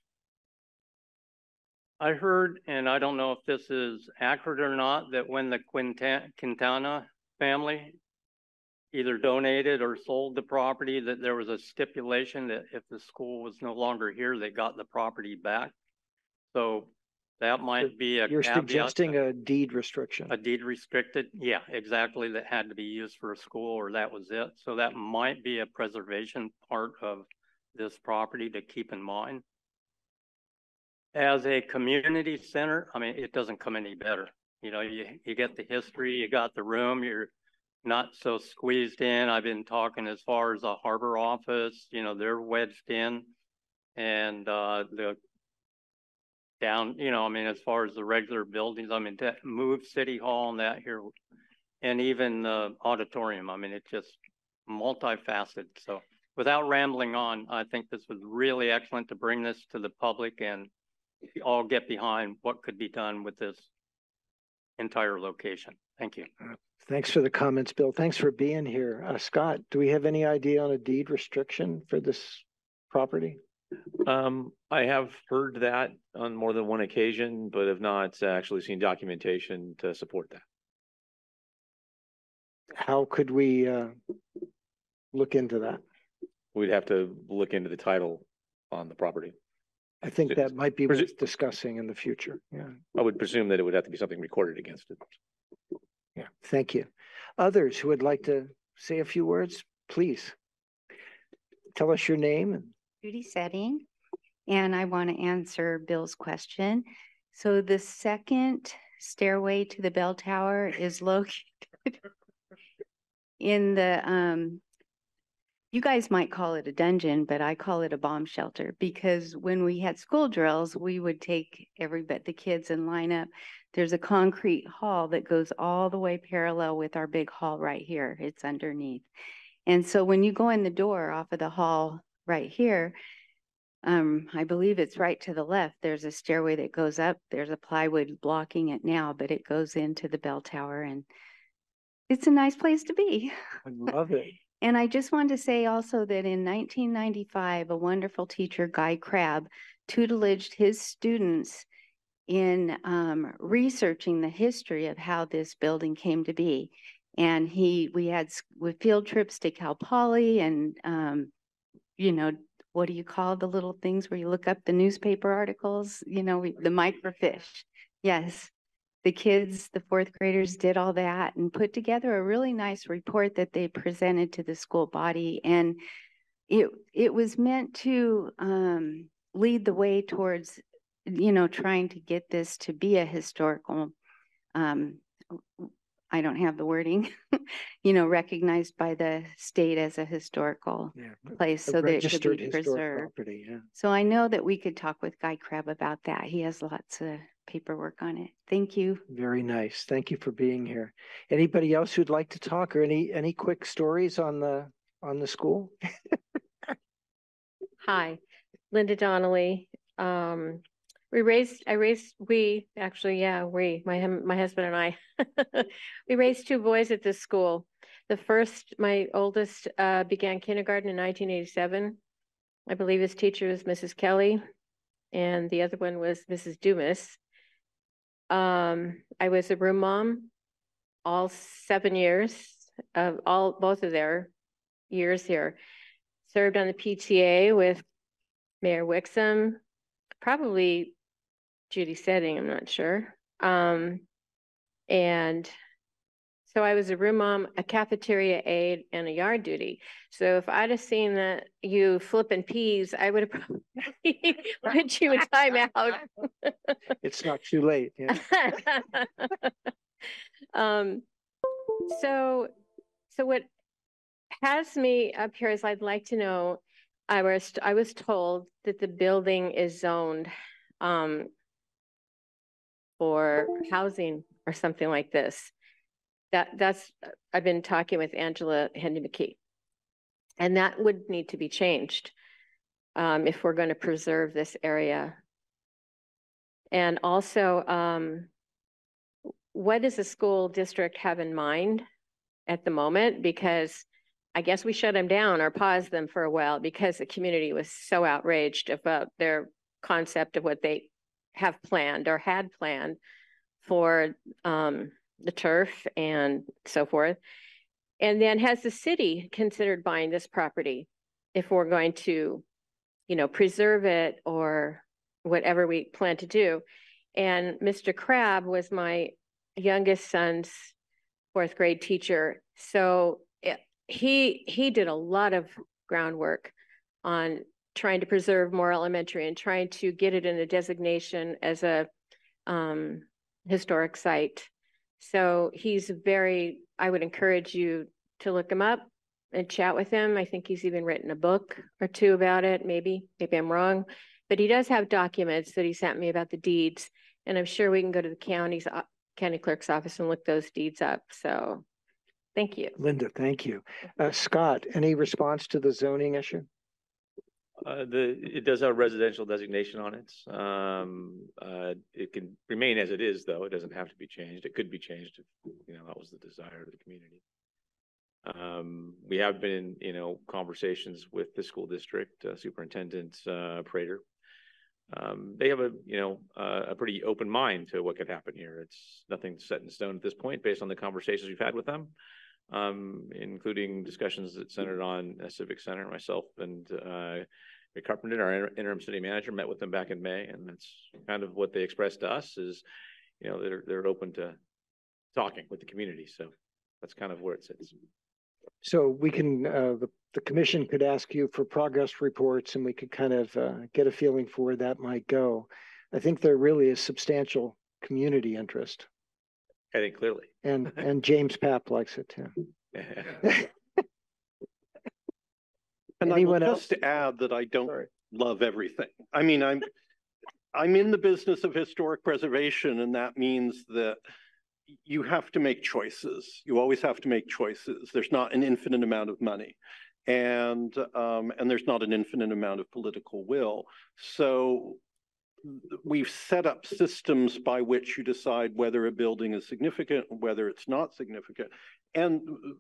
I heard, and I don't know if this is accurate or not, that when the Quinta Quintana family either donated or sold the property, that there was a stipulation that if the school was no longer here, they got the property back. So that might be a You're caveat. suggesting a deed restriction. A deed restricted, yeah, exactly, that had to be used for a school, or that was it. So that might be a preservation part of this property to keep in mind. As a community center, I mean, it doesn't come any better. You know, you, you get the history, you got the room, you're not so squeezed in. I've been talking as far as the harbor office, you know, they're wedged in, and uh, the down, you know, I mean, as far as the regular buildings, I mean, to move City Hall and that here, and even the auditorium, I mean, it's just multifaceted. So without rambling on, I think this was really excellent to bring this to the public and all get behind what could be done with this entire location. Thank you. Uh, thanks for the comments, Bill. Thanks for being here. Uh, Scott, do we have any idea on a deed restriction for this property? Um, I have heard that on more than one occasion, but have not actually seen documentation to support that. How could we uh, look into that? we'd have to look into the title on the property. I think that might be Presu- worth discussing in the future. Yeah, I would presume that it would have to be something recorded against it. yeah. Thank you. Others who would like to say a few words, please. Tell us your name. and Judy Setting, and I want to answer Bill's question. So the second stairway to the bell tower is located in the, um, you guys might call it a dungeon, but I call it a bomb shelter, because when we had school drills, we would take every bit the kids and line up. There's a concrete hall that goes all the way parallel with our big hall right here. It's underneath. And so when you go in the door off of the hall right here, um, I believe it's right to the left. There's a stairway that goes up. There's a plywood blocking it now, but it goes into the bell tower, and it's a nice place to be. I love it. And I just want to say also that in nineteen ninety-five, a wonderful teacher, Guy Crabb, tutelaged his students in um, researching the history of how this building came to be. And he, we had with field trips to Cal Poly and, um, you know, what do you call the little things where you look up the newspaper articles? You know, we, the microfiche. Yes. The kids, the fourth graders did all that and put together a really nice report that they presented to the school body. And it it was meant to um, lead the way towards, you know, trying to get this to be a historical, um, I don't have the wording, you know, recognized by the state as a historical Yeah, place a so that it could registered be historic preserved. property. Yeah. So I know that we could talk with Guy Crabb about that. He has lots of paperwork on it. Thank you. Very nice. Thank you for being here. Anybody else who'd like to talk, or any any quick stories on the on the school? Hi, Linda Donnelly. Um, we raised, I raised, we actually, yeah, we, my hum- my husband and I, we raised two boys at this school. The first, my oldest, uh, began kindergarten in nineteen eighty-seven. I believe his teacher was Missus Kelly, and the other one was Missus Dumas. Um, I was a room mom all seven years of all both of their years here. Served on the P T A with Mayor Wixom, probably Judy Setting, I'm not sure. Um, and so I was a room mom, a cafeteria aide, and a yard duty. So if I'd have seen that you flipping peas, I would have probably put you in timeout. It's not too late. Yeah. um, so, so what has me up here is I'd like to know, I was, I was told that the building is zoned um, for housing or something like this. That that's, I've been talking with Angela Hendy McKee, and that would need to be changed um, if we're going to preserve this area. And also, um, what does the school district have in mind at the moment? Because I guess we shut them down or paused them for a while because the community was so outraged about their concept of what they have planned or had planned for um, the turf and so forth. And then has the city considered buying this property if we're going to, you know, preserve it or whatever we plan to do? And Mister Crabb was my youngest son's fourth grade teacher. So it, he he did a lot of groundwork on trying to preserve Moore Elementary and trying to get it in a designation as a um, historic site. So he's very, I would encourage you to look him up and chat with him. I think he's even written a book or two about it. Maybe, maybe I'm wrong, but he does have documents that he sent me about the deeds. And I'm sure we can go to the county's uh, county clerk's office and look those deeds up. So thank you. Linda, thank you. Uh, Scott, any response to the zoning issue? Uh, the, it does have a residential designation on it. Um, uh, it can remain as it is, though. It doesn't have to be changed. It could be changed if, you know, that was the desire of the community. Um, we have been in, you know, conversations with the school district, uh, Superintendent uh, Prater. Um, they have a, you know, uh, a pretty open mind to what could happen here. It's nothing set in stone at this point based on the conversations we've had with them. um, including discussions that centered on a civic center. Myself and uh, Rick Carpenter, our inter interim city manager, met with them back in May, and that's kind of what they expressed to us is, you know, they're they're open to talking with the community. So that's kind of where it sits. So we can, uh, the, the commission could ask you for progress reports and we could kind of uh, get a feeling for where that might go. I think there really is substantial community interest. I think clearly. And, and James Papp likes it too. And Anyone I will else? just add that I don't Sorry. love everything. I mean, I'm, I'm in the business of historic preservation, and that means that you have to make choices. You always have to make choices. There's not an infinite amount of money, and um, and there's not an infinite amount of political will. So we've set up systems by which you decide whether a building is significant, whether it's not significant, and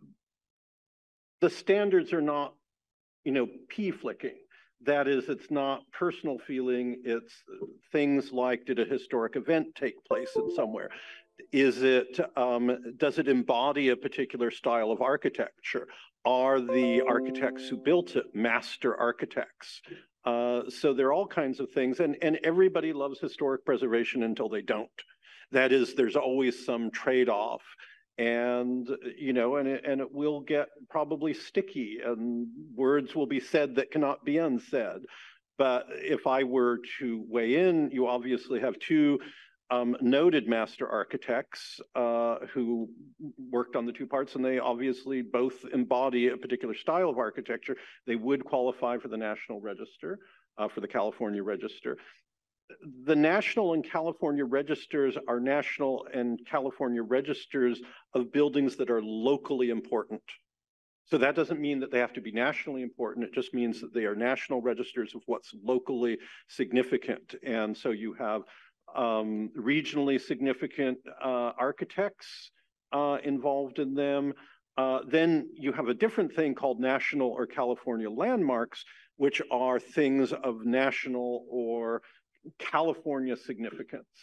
the standards are not, you know, pea flicking. That is, it's not personal feeling. It's things like, did a historic event take place in somewhere? Is it, um, does it embody a particular style of architecture? Are the architects who built it master architects? Uh, so there are all kinds of things, and, and everybody loves historic preservation until they don't. That is, there's always some trade-off, and, you know, and it, and it will get probably sticky, and words will be said that cannot be unsaid. But if I were to weigh in, you obviously have two Um, noted master architects uh, who worked on the two parts, and they obviously both embody a particular style of architecture. They would qualify for the National Register, uh, for the California Register. The National and California Registers are national and California registers of buildings that are locally important. So that doesn't mean that they have to be nationally important. It just means that they are national registers of what's locally significant. And so you have Um, regionally significant uh, architects uh, involved in them. Uh, then you have a different thing called national or California landmarks, which are things of national or California significance.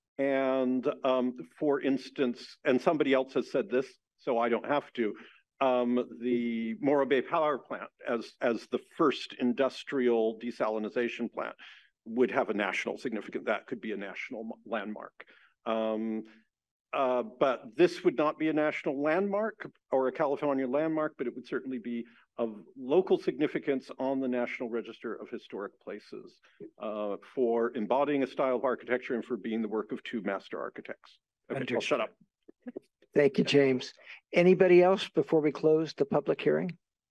And um, for instance, and somebody else has said this, so I don't have to, um, the Morro Bay Power Plant as, as the first industrial desalinization plant would have a national significance. That could be a national landmark. Um, uh, but this would not be a national landmark or a California landmark, but it would certainly be of local significance on the National Register of Historic Places uh, for embodying a style of architecture and for being the work of two master architects. Okay, I'll shut up. Thank you, James. Anybody else before we close the public hearing?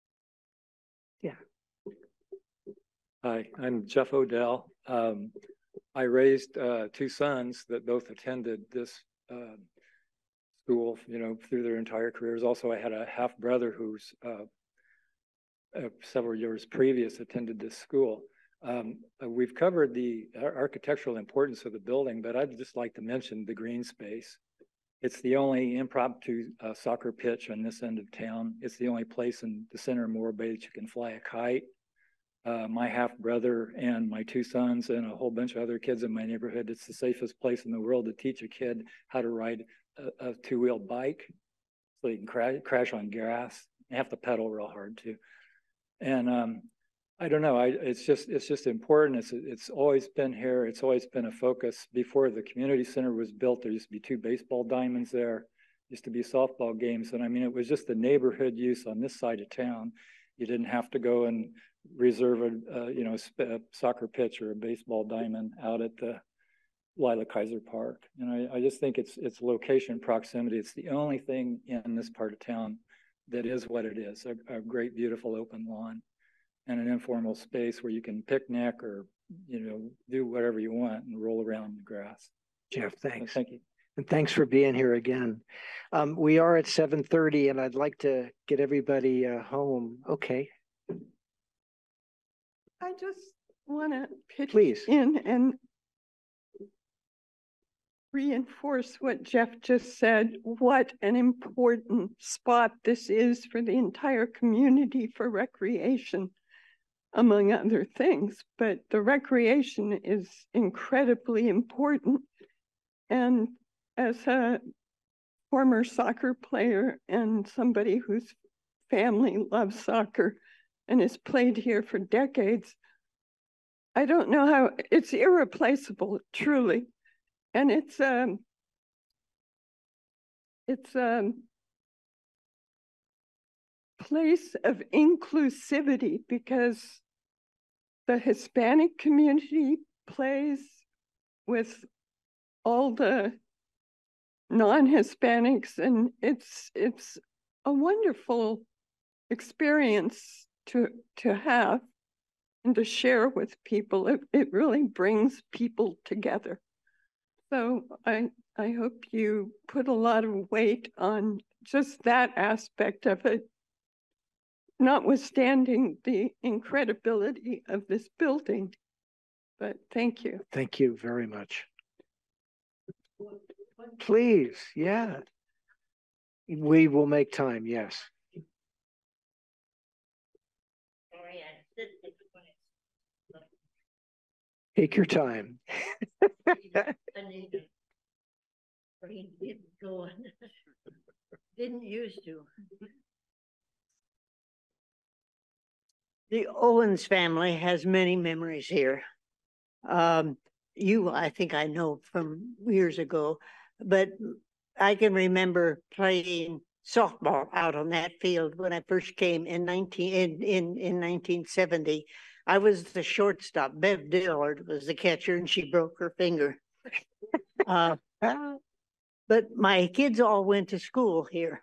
Yeah. Hi, I'm Jeff Odell. Um, I raised uh, two sons that both attended this uh, school, you know, through their entire careers. Also, I had a half brother who's uh, uh, several years previous attended this school. Um, we've covered the architectural importance of the building, but I'd just like to mention the green space. It's the only impromptu uh, soccer pitch on this end of town. It's the only place in the center of Morro Bay that you can fly a kite. Uh, my half brother and my two sons and a whole bunch of other kids in my neighborhood, it's the safest place in the world to teach a kid how to ride a, a two-wheeled bike so you can crash, crash on grass. You have to pedal real hard too. And um, I don't know, I, it's just it's just important. It's, it's always been here. It's always been a focus. Before the community center was built, there used to be two baseball diamonds there, used to be softball games. And I mean, it was just the neighborhood use on this side of town. You didn't have to go and reserve a, uh, you know, a soccer pitch or a baseball diamond out at the Lila Kaiser Park. And I, I just think it's it's location proximity. It's the only thing in this part of town that is what it is, a, a great, beautiful open lawn and an informal space where you can picnic or, you know, do whatever you want and roll around in the grass. Jeff, thanks. So thank you. And thanks for being here again. Um, we are at seven thirty and I'd like to get everybody uh, home. Okay. I just want to pitch Please. in and reinforce what Jeff just said, what an important spot this is for the entire community for recreation, among other things. But the recreation is incredibly important. And as a former soccer player and somebody whose family loves soccer and has played here for decades. I don't know how, it's irreplaceable, truly. And it's um it's a place of inclusivity because the Hispanic community plays with all the non-Hispanics, and it's it's a wonderful experience to to have and to share with people. It, it really brings people together. So I I hope you put a lot of weight on just that aspect of it, notwithstanding the incredibility of this building. But thank you. Thank you very much. Please, yeah. We will make time, yes. Take your time. Didn't used to. The Owens family has many memories here. Um, you, I think I know from years ago, but I can remember playing softball out on that field when I first came in nineteen in in, in nineteen seventy. I was the shortstop. Bev Dillard was the catcher, and she broke her finger. uh, but my kids all went to school here.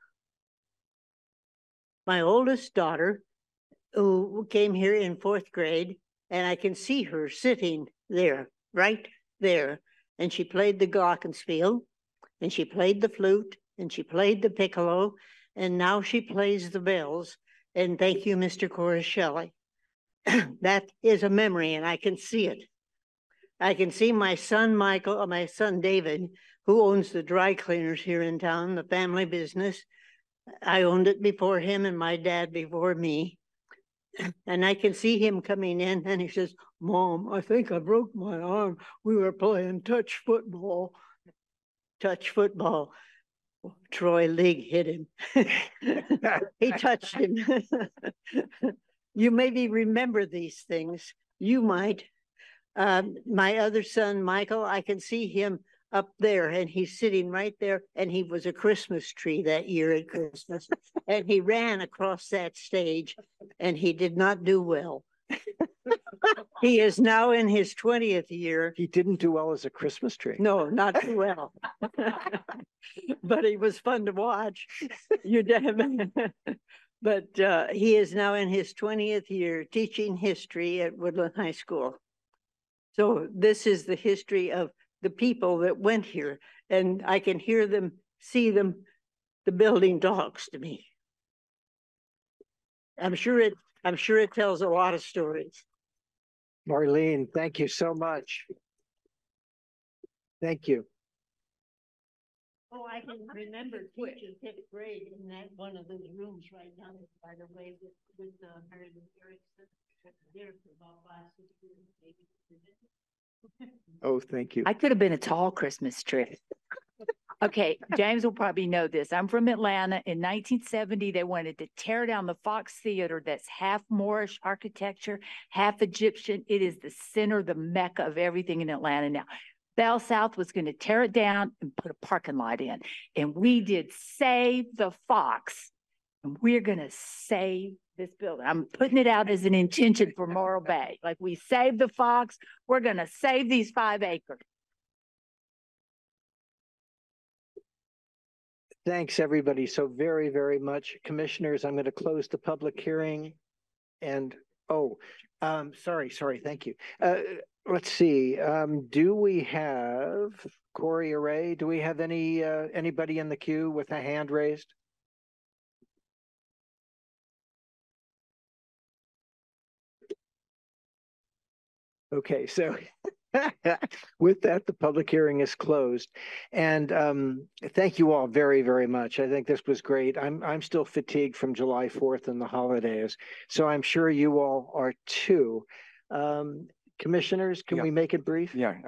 My oldest daughter, who came here in fourth grade, and I can see her sitting there, right there. And she played the glockenspiel, and she played the flute, and she played the piccolo, and now she plays the bells. And thank you, Mister Coricelli. That is a memory, and I can see it. I can see my son Michael, or my son David, who owns the dry cleaners here in town, the family business. I owned it before him and my dad before me. And I can see him coming in, and he says, "Mom, I think I broke my arm. We were playing touch football." Touch football. Troy League hit him. He touched him. You maybe remember these things. You might. Um, my other son, Michael, I can see him up there, and he's sitting right there, and he was a Christmas tree that year at Christmas, and he ran across that stage, and he did not do well. He is now in his twentieth year. He didn't do well as a Christmas tree. No, not too well. But he was fun to watch. You damn. But uh, he is now in his twentieth year teaching history at Woodland High School. So this is the history of the people that went here, and I can hear them, see them. The building talks to me. I'm sure it, I'm sure it tells a lot of stories. Marlene, thank you so much. Thank you. Oh, I can remember teaching fifth grade in that one of those rooms right down by the way with, with uh, Mary Lou Erickson. There for about five, six years, maybe. Oh, thank you. I could have been a tall Christmas tree. Okay, James will probably know this. I'm from Atlanta. In nineteen seventy, they wanted to tear down the Fox Theater that's half Moorish architecture, half Egyptian. It is the center, the mecca of everything in Atlanta now. Bell South was going to tear it down and put a parking lot in. And we did Save the Fox. And we're going to save this building. I'm putting it out as an intention for Morro Bay. Like, we saved the Fox. We're going to save these five acres. Thanks, everybody, so very, very much. Commissioners, I'm going to close the public hearing. And, oh, um, sorry, sorry, thank you. Uh, let's see, um, do we have, Corey or Ray, do we have any, uh, anybody in the queue with a hand raised? Okay, so with that, the public hearing is closed. And um, thank you all very, very much. I think this was great. I'm I'm still fatigued from July fourth and the holidays, so I'm sure you all are too. Um, commissioners, can Yeah. we make it brief? Yeah, I,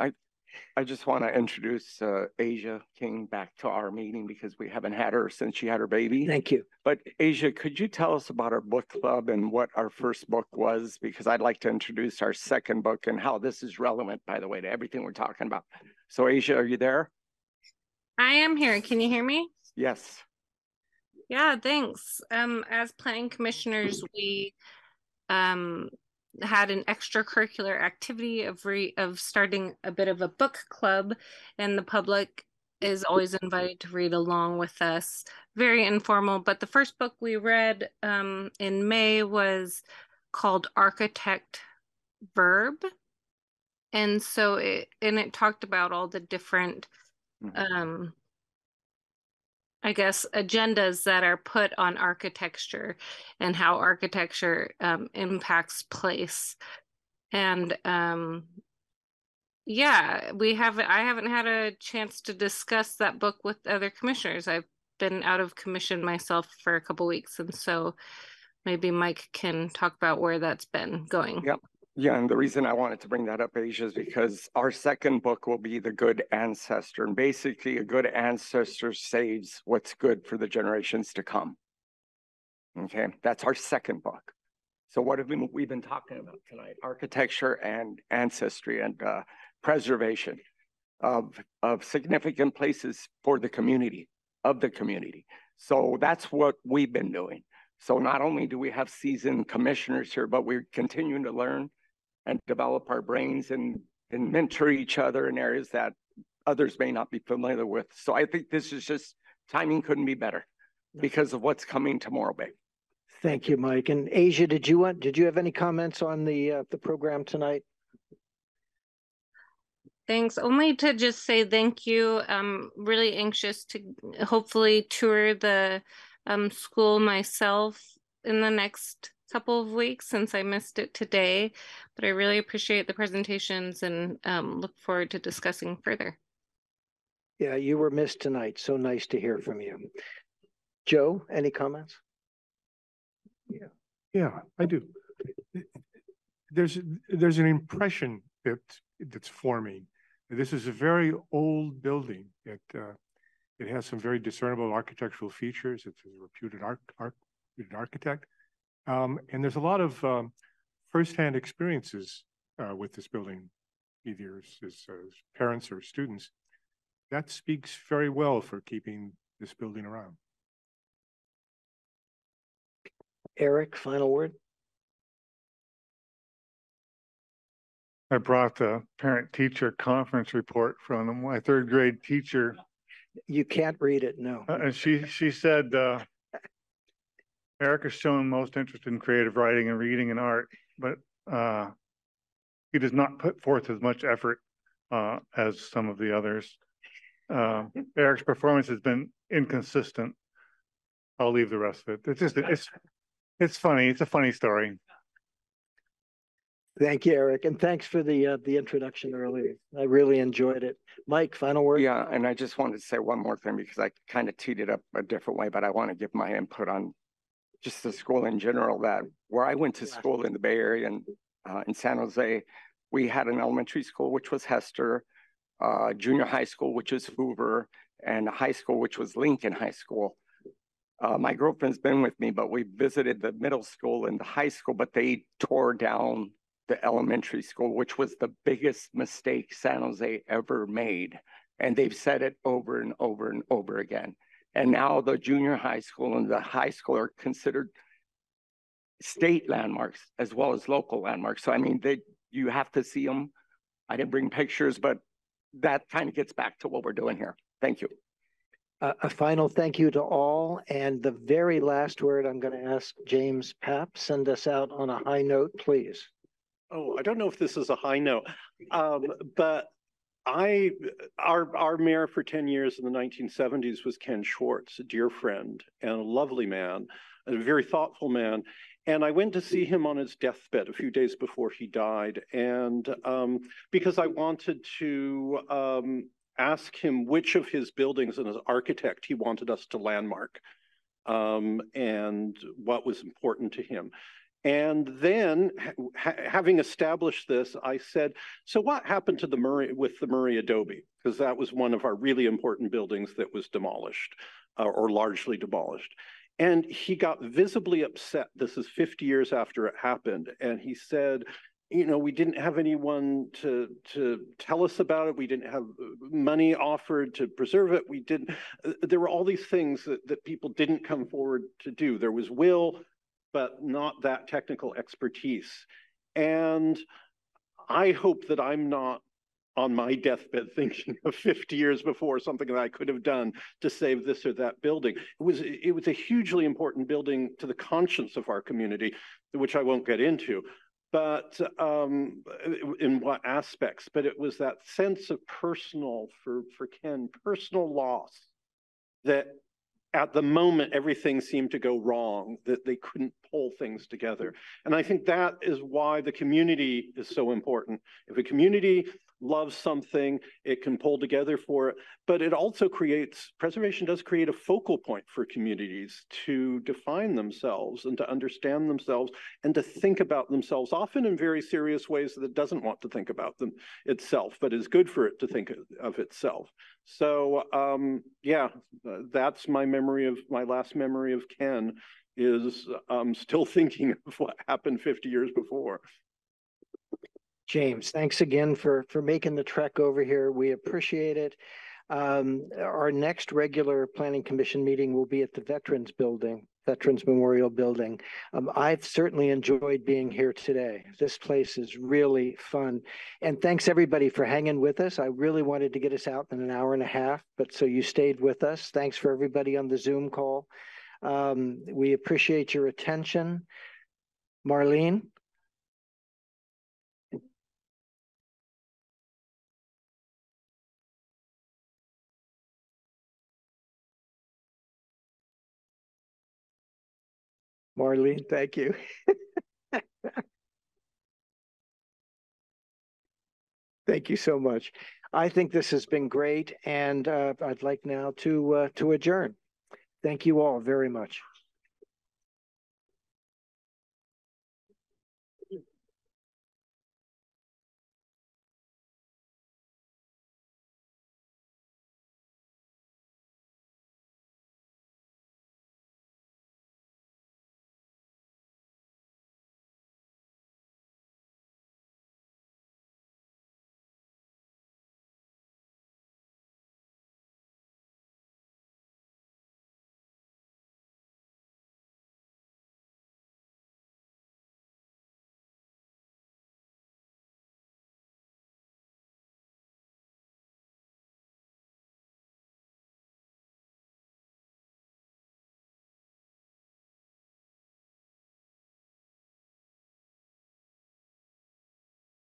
I just want to introduce uh, Asia King back to our meeting because we haven't had her since she had her baby. Thank you. But Asia, could you tell us about our book club and what our first book was? Because I'd like to introduce our second book and how this is relevant, by the way, to everything we're talking about. So Asia, are you there? I am here. Can you hear me? Yes. Yeah, thanks. Um, as planning commissioners, we um, had an extracurricular activity of re of starting a bit of a book club, and the public is always invited to read along with us. Very informal, but the first book we read um, in May was called Architect Verb. And so it, and it talked about all the different, um, I guess, agendas that are put on architecture and how architecture um, impacts place. And um, yeah, we have, I haven't had a chance to discuss that book with other commissioners. I've been out of commission myself for a couple weeks. And so maybe Mike can talk about where that's been going. Yep. Yeah, and the reason I wanted to bring that up, Asia, is because our second book will be The Good Ancestor. And basically, a good ancestor saves what's good for the generations to come. Okay, that's our second book. So what have we, we've been talking about tonight? Architecture and ancestry and uh, preservation of, of significant places for the community, of the community. So that's what we've been doing. So not only do we have seasoned commissioners here, but we're continuing to learn and develop our brains and, and mentor each other in areas that others may not be familiar with. So I think this is just, timing couldn't be better because of what's coming to Morro Bay. Thank you, Mike. And Asia, did you want, did you have any comments on the, uh, the program tonight? Thanks. Only to just say thank you. I'm really anxious to hopefully tour the um, school myself in the next couple of weeks since I missed it today, but I really appreciate the presentations and um, look forward to discussing further. Yeah, you were missed tonight. So nice to hear from you. Joe, any comments? Yeah, yeah, I do. There's there's an impression that that's forming. This is a very old building. It uh, it has some very discernible architectural features. It's a reputed arch, arch, architect. Um, and there's a lot of um, firsthand experiences uh, with this building, either as, as, as parents or students. That speaks very well for keeping this building around. Eric, final word? I brought the parent-teacher conference report from my third grade teacher. You can't read it, no. Uh, and she, she said, uh, Eric has shown most interest in creative writing and reading and art, but uh, he does not put forth as much effort uh, as some of the others. Uh, Eric's performance has been inconsistent. I'll leave the rest of it. It's just, it's, it's funny. It's a funny story. Thank you, Eric. And thanks for the, uh, the introduction earlier. I really enjoyed it. Mike, final word? Yeah, and I just wanted to say one more thing because I kind of teed it up a different way, but I want to give my input on just the school in general. That where I went to school in the Bay Area and uh, in San Jose, we had an elementary school, which was Hester, uh, junior high school, which was Hoover, and a high school, which was Lincoln High School. Uh, my girlfriend's been with me, but we visited the middle school and the high school, but they tore down the elementary school, which was the biggest mistake San Jose ever made. And they've said it over and over and over again. And now the junior high school and the high school are considered state landmarks as well as local landmarks. So, I mean, they, you have to see them. I didn't bring pictures, but that kind of gets back to what we're doing here. Thank you. Uh, a final thank you to all. And the very last word, I'm going to ask James Papp, send us out on a high note, please. Oh, I don't know if this is a high note, um, but I, our, our mayor for ten years in the nineteen seventies was Ken Schwartz, a dear friend and a lovely man, a very thoughtful man. And I went to see him on his deathbed a few days before he died. And um, because I wanted to um, ask him which of his buildings and as architect he wanted us to landmark um, and what was important to him. And then ha having established this, I said, so what happened to the Murray with the Murray Adobe? Because that was one of our really important buildings that was demolished uh, or largely demolished. And he got visibly upset. This is fifty years after it happened. And he said, you know, we didn't have anyone to to tell us about it. We didn't have money offered to preserve it. We didn't, there were all these things that, that people didn't come forward to do. There was will, but not that technical expertise. And I hope that I'm not on my deathbed thinking of fifty years before something that I could have done to save this or that building. It was, it was a hugely important building to the conscience of our community, which I won't get into, but um, in what aspects, but it was that sense of personal, for, for Ken, personal loss that at the moment, everything seemed to go wrong, that they couldn't pull things together. And I think that is why the community is so important. If a community loves something, it can pull together for it, but it also creates, preservation does create a focal point for communities to define themselves and to understand themselves and to think about themselves, often in very serious ways that it doesn't want to think about them itself, but is good for it to think of itself. So um, yeah, that's my memory of, my last memory of Ken is um, still thinking of what happened fifty years before. James, thanks again for, for making the trek over here. We appreciate it. Um, our next regular Planning Commission meeting will be at the Veterans Building, Veterans Memorial Building. Um, I've certainly enjoyed being here today. This place is really fun. And thanks everybody for hanging with us. I really wanted to get us out in an hour and a half, but so you stayed with us. Thanks for everybody on the Zoom call. Um, we appreciate your attention. Marlene? Marlene, thank you. Thank you so much. I think this has been great, and uh, I'd like now to uh, to adjourn. Thank you all very much.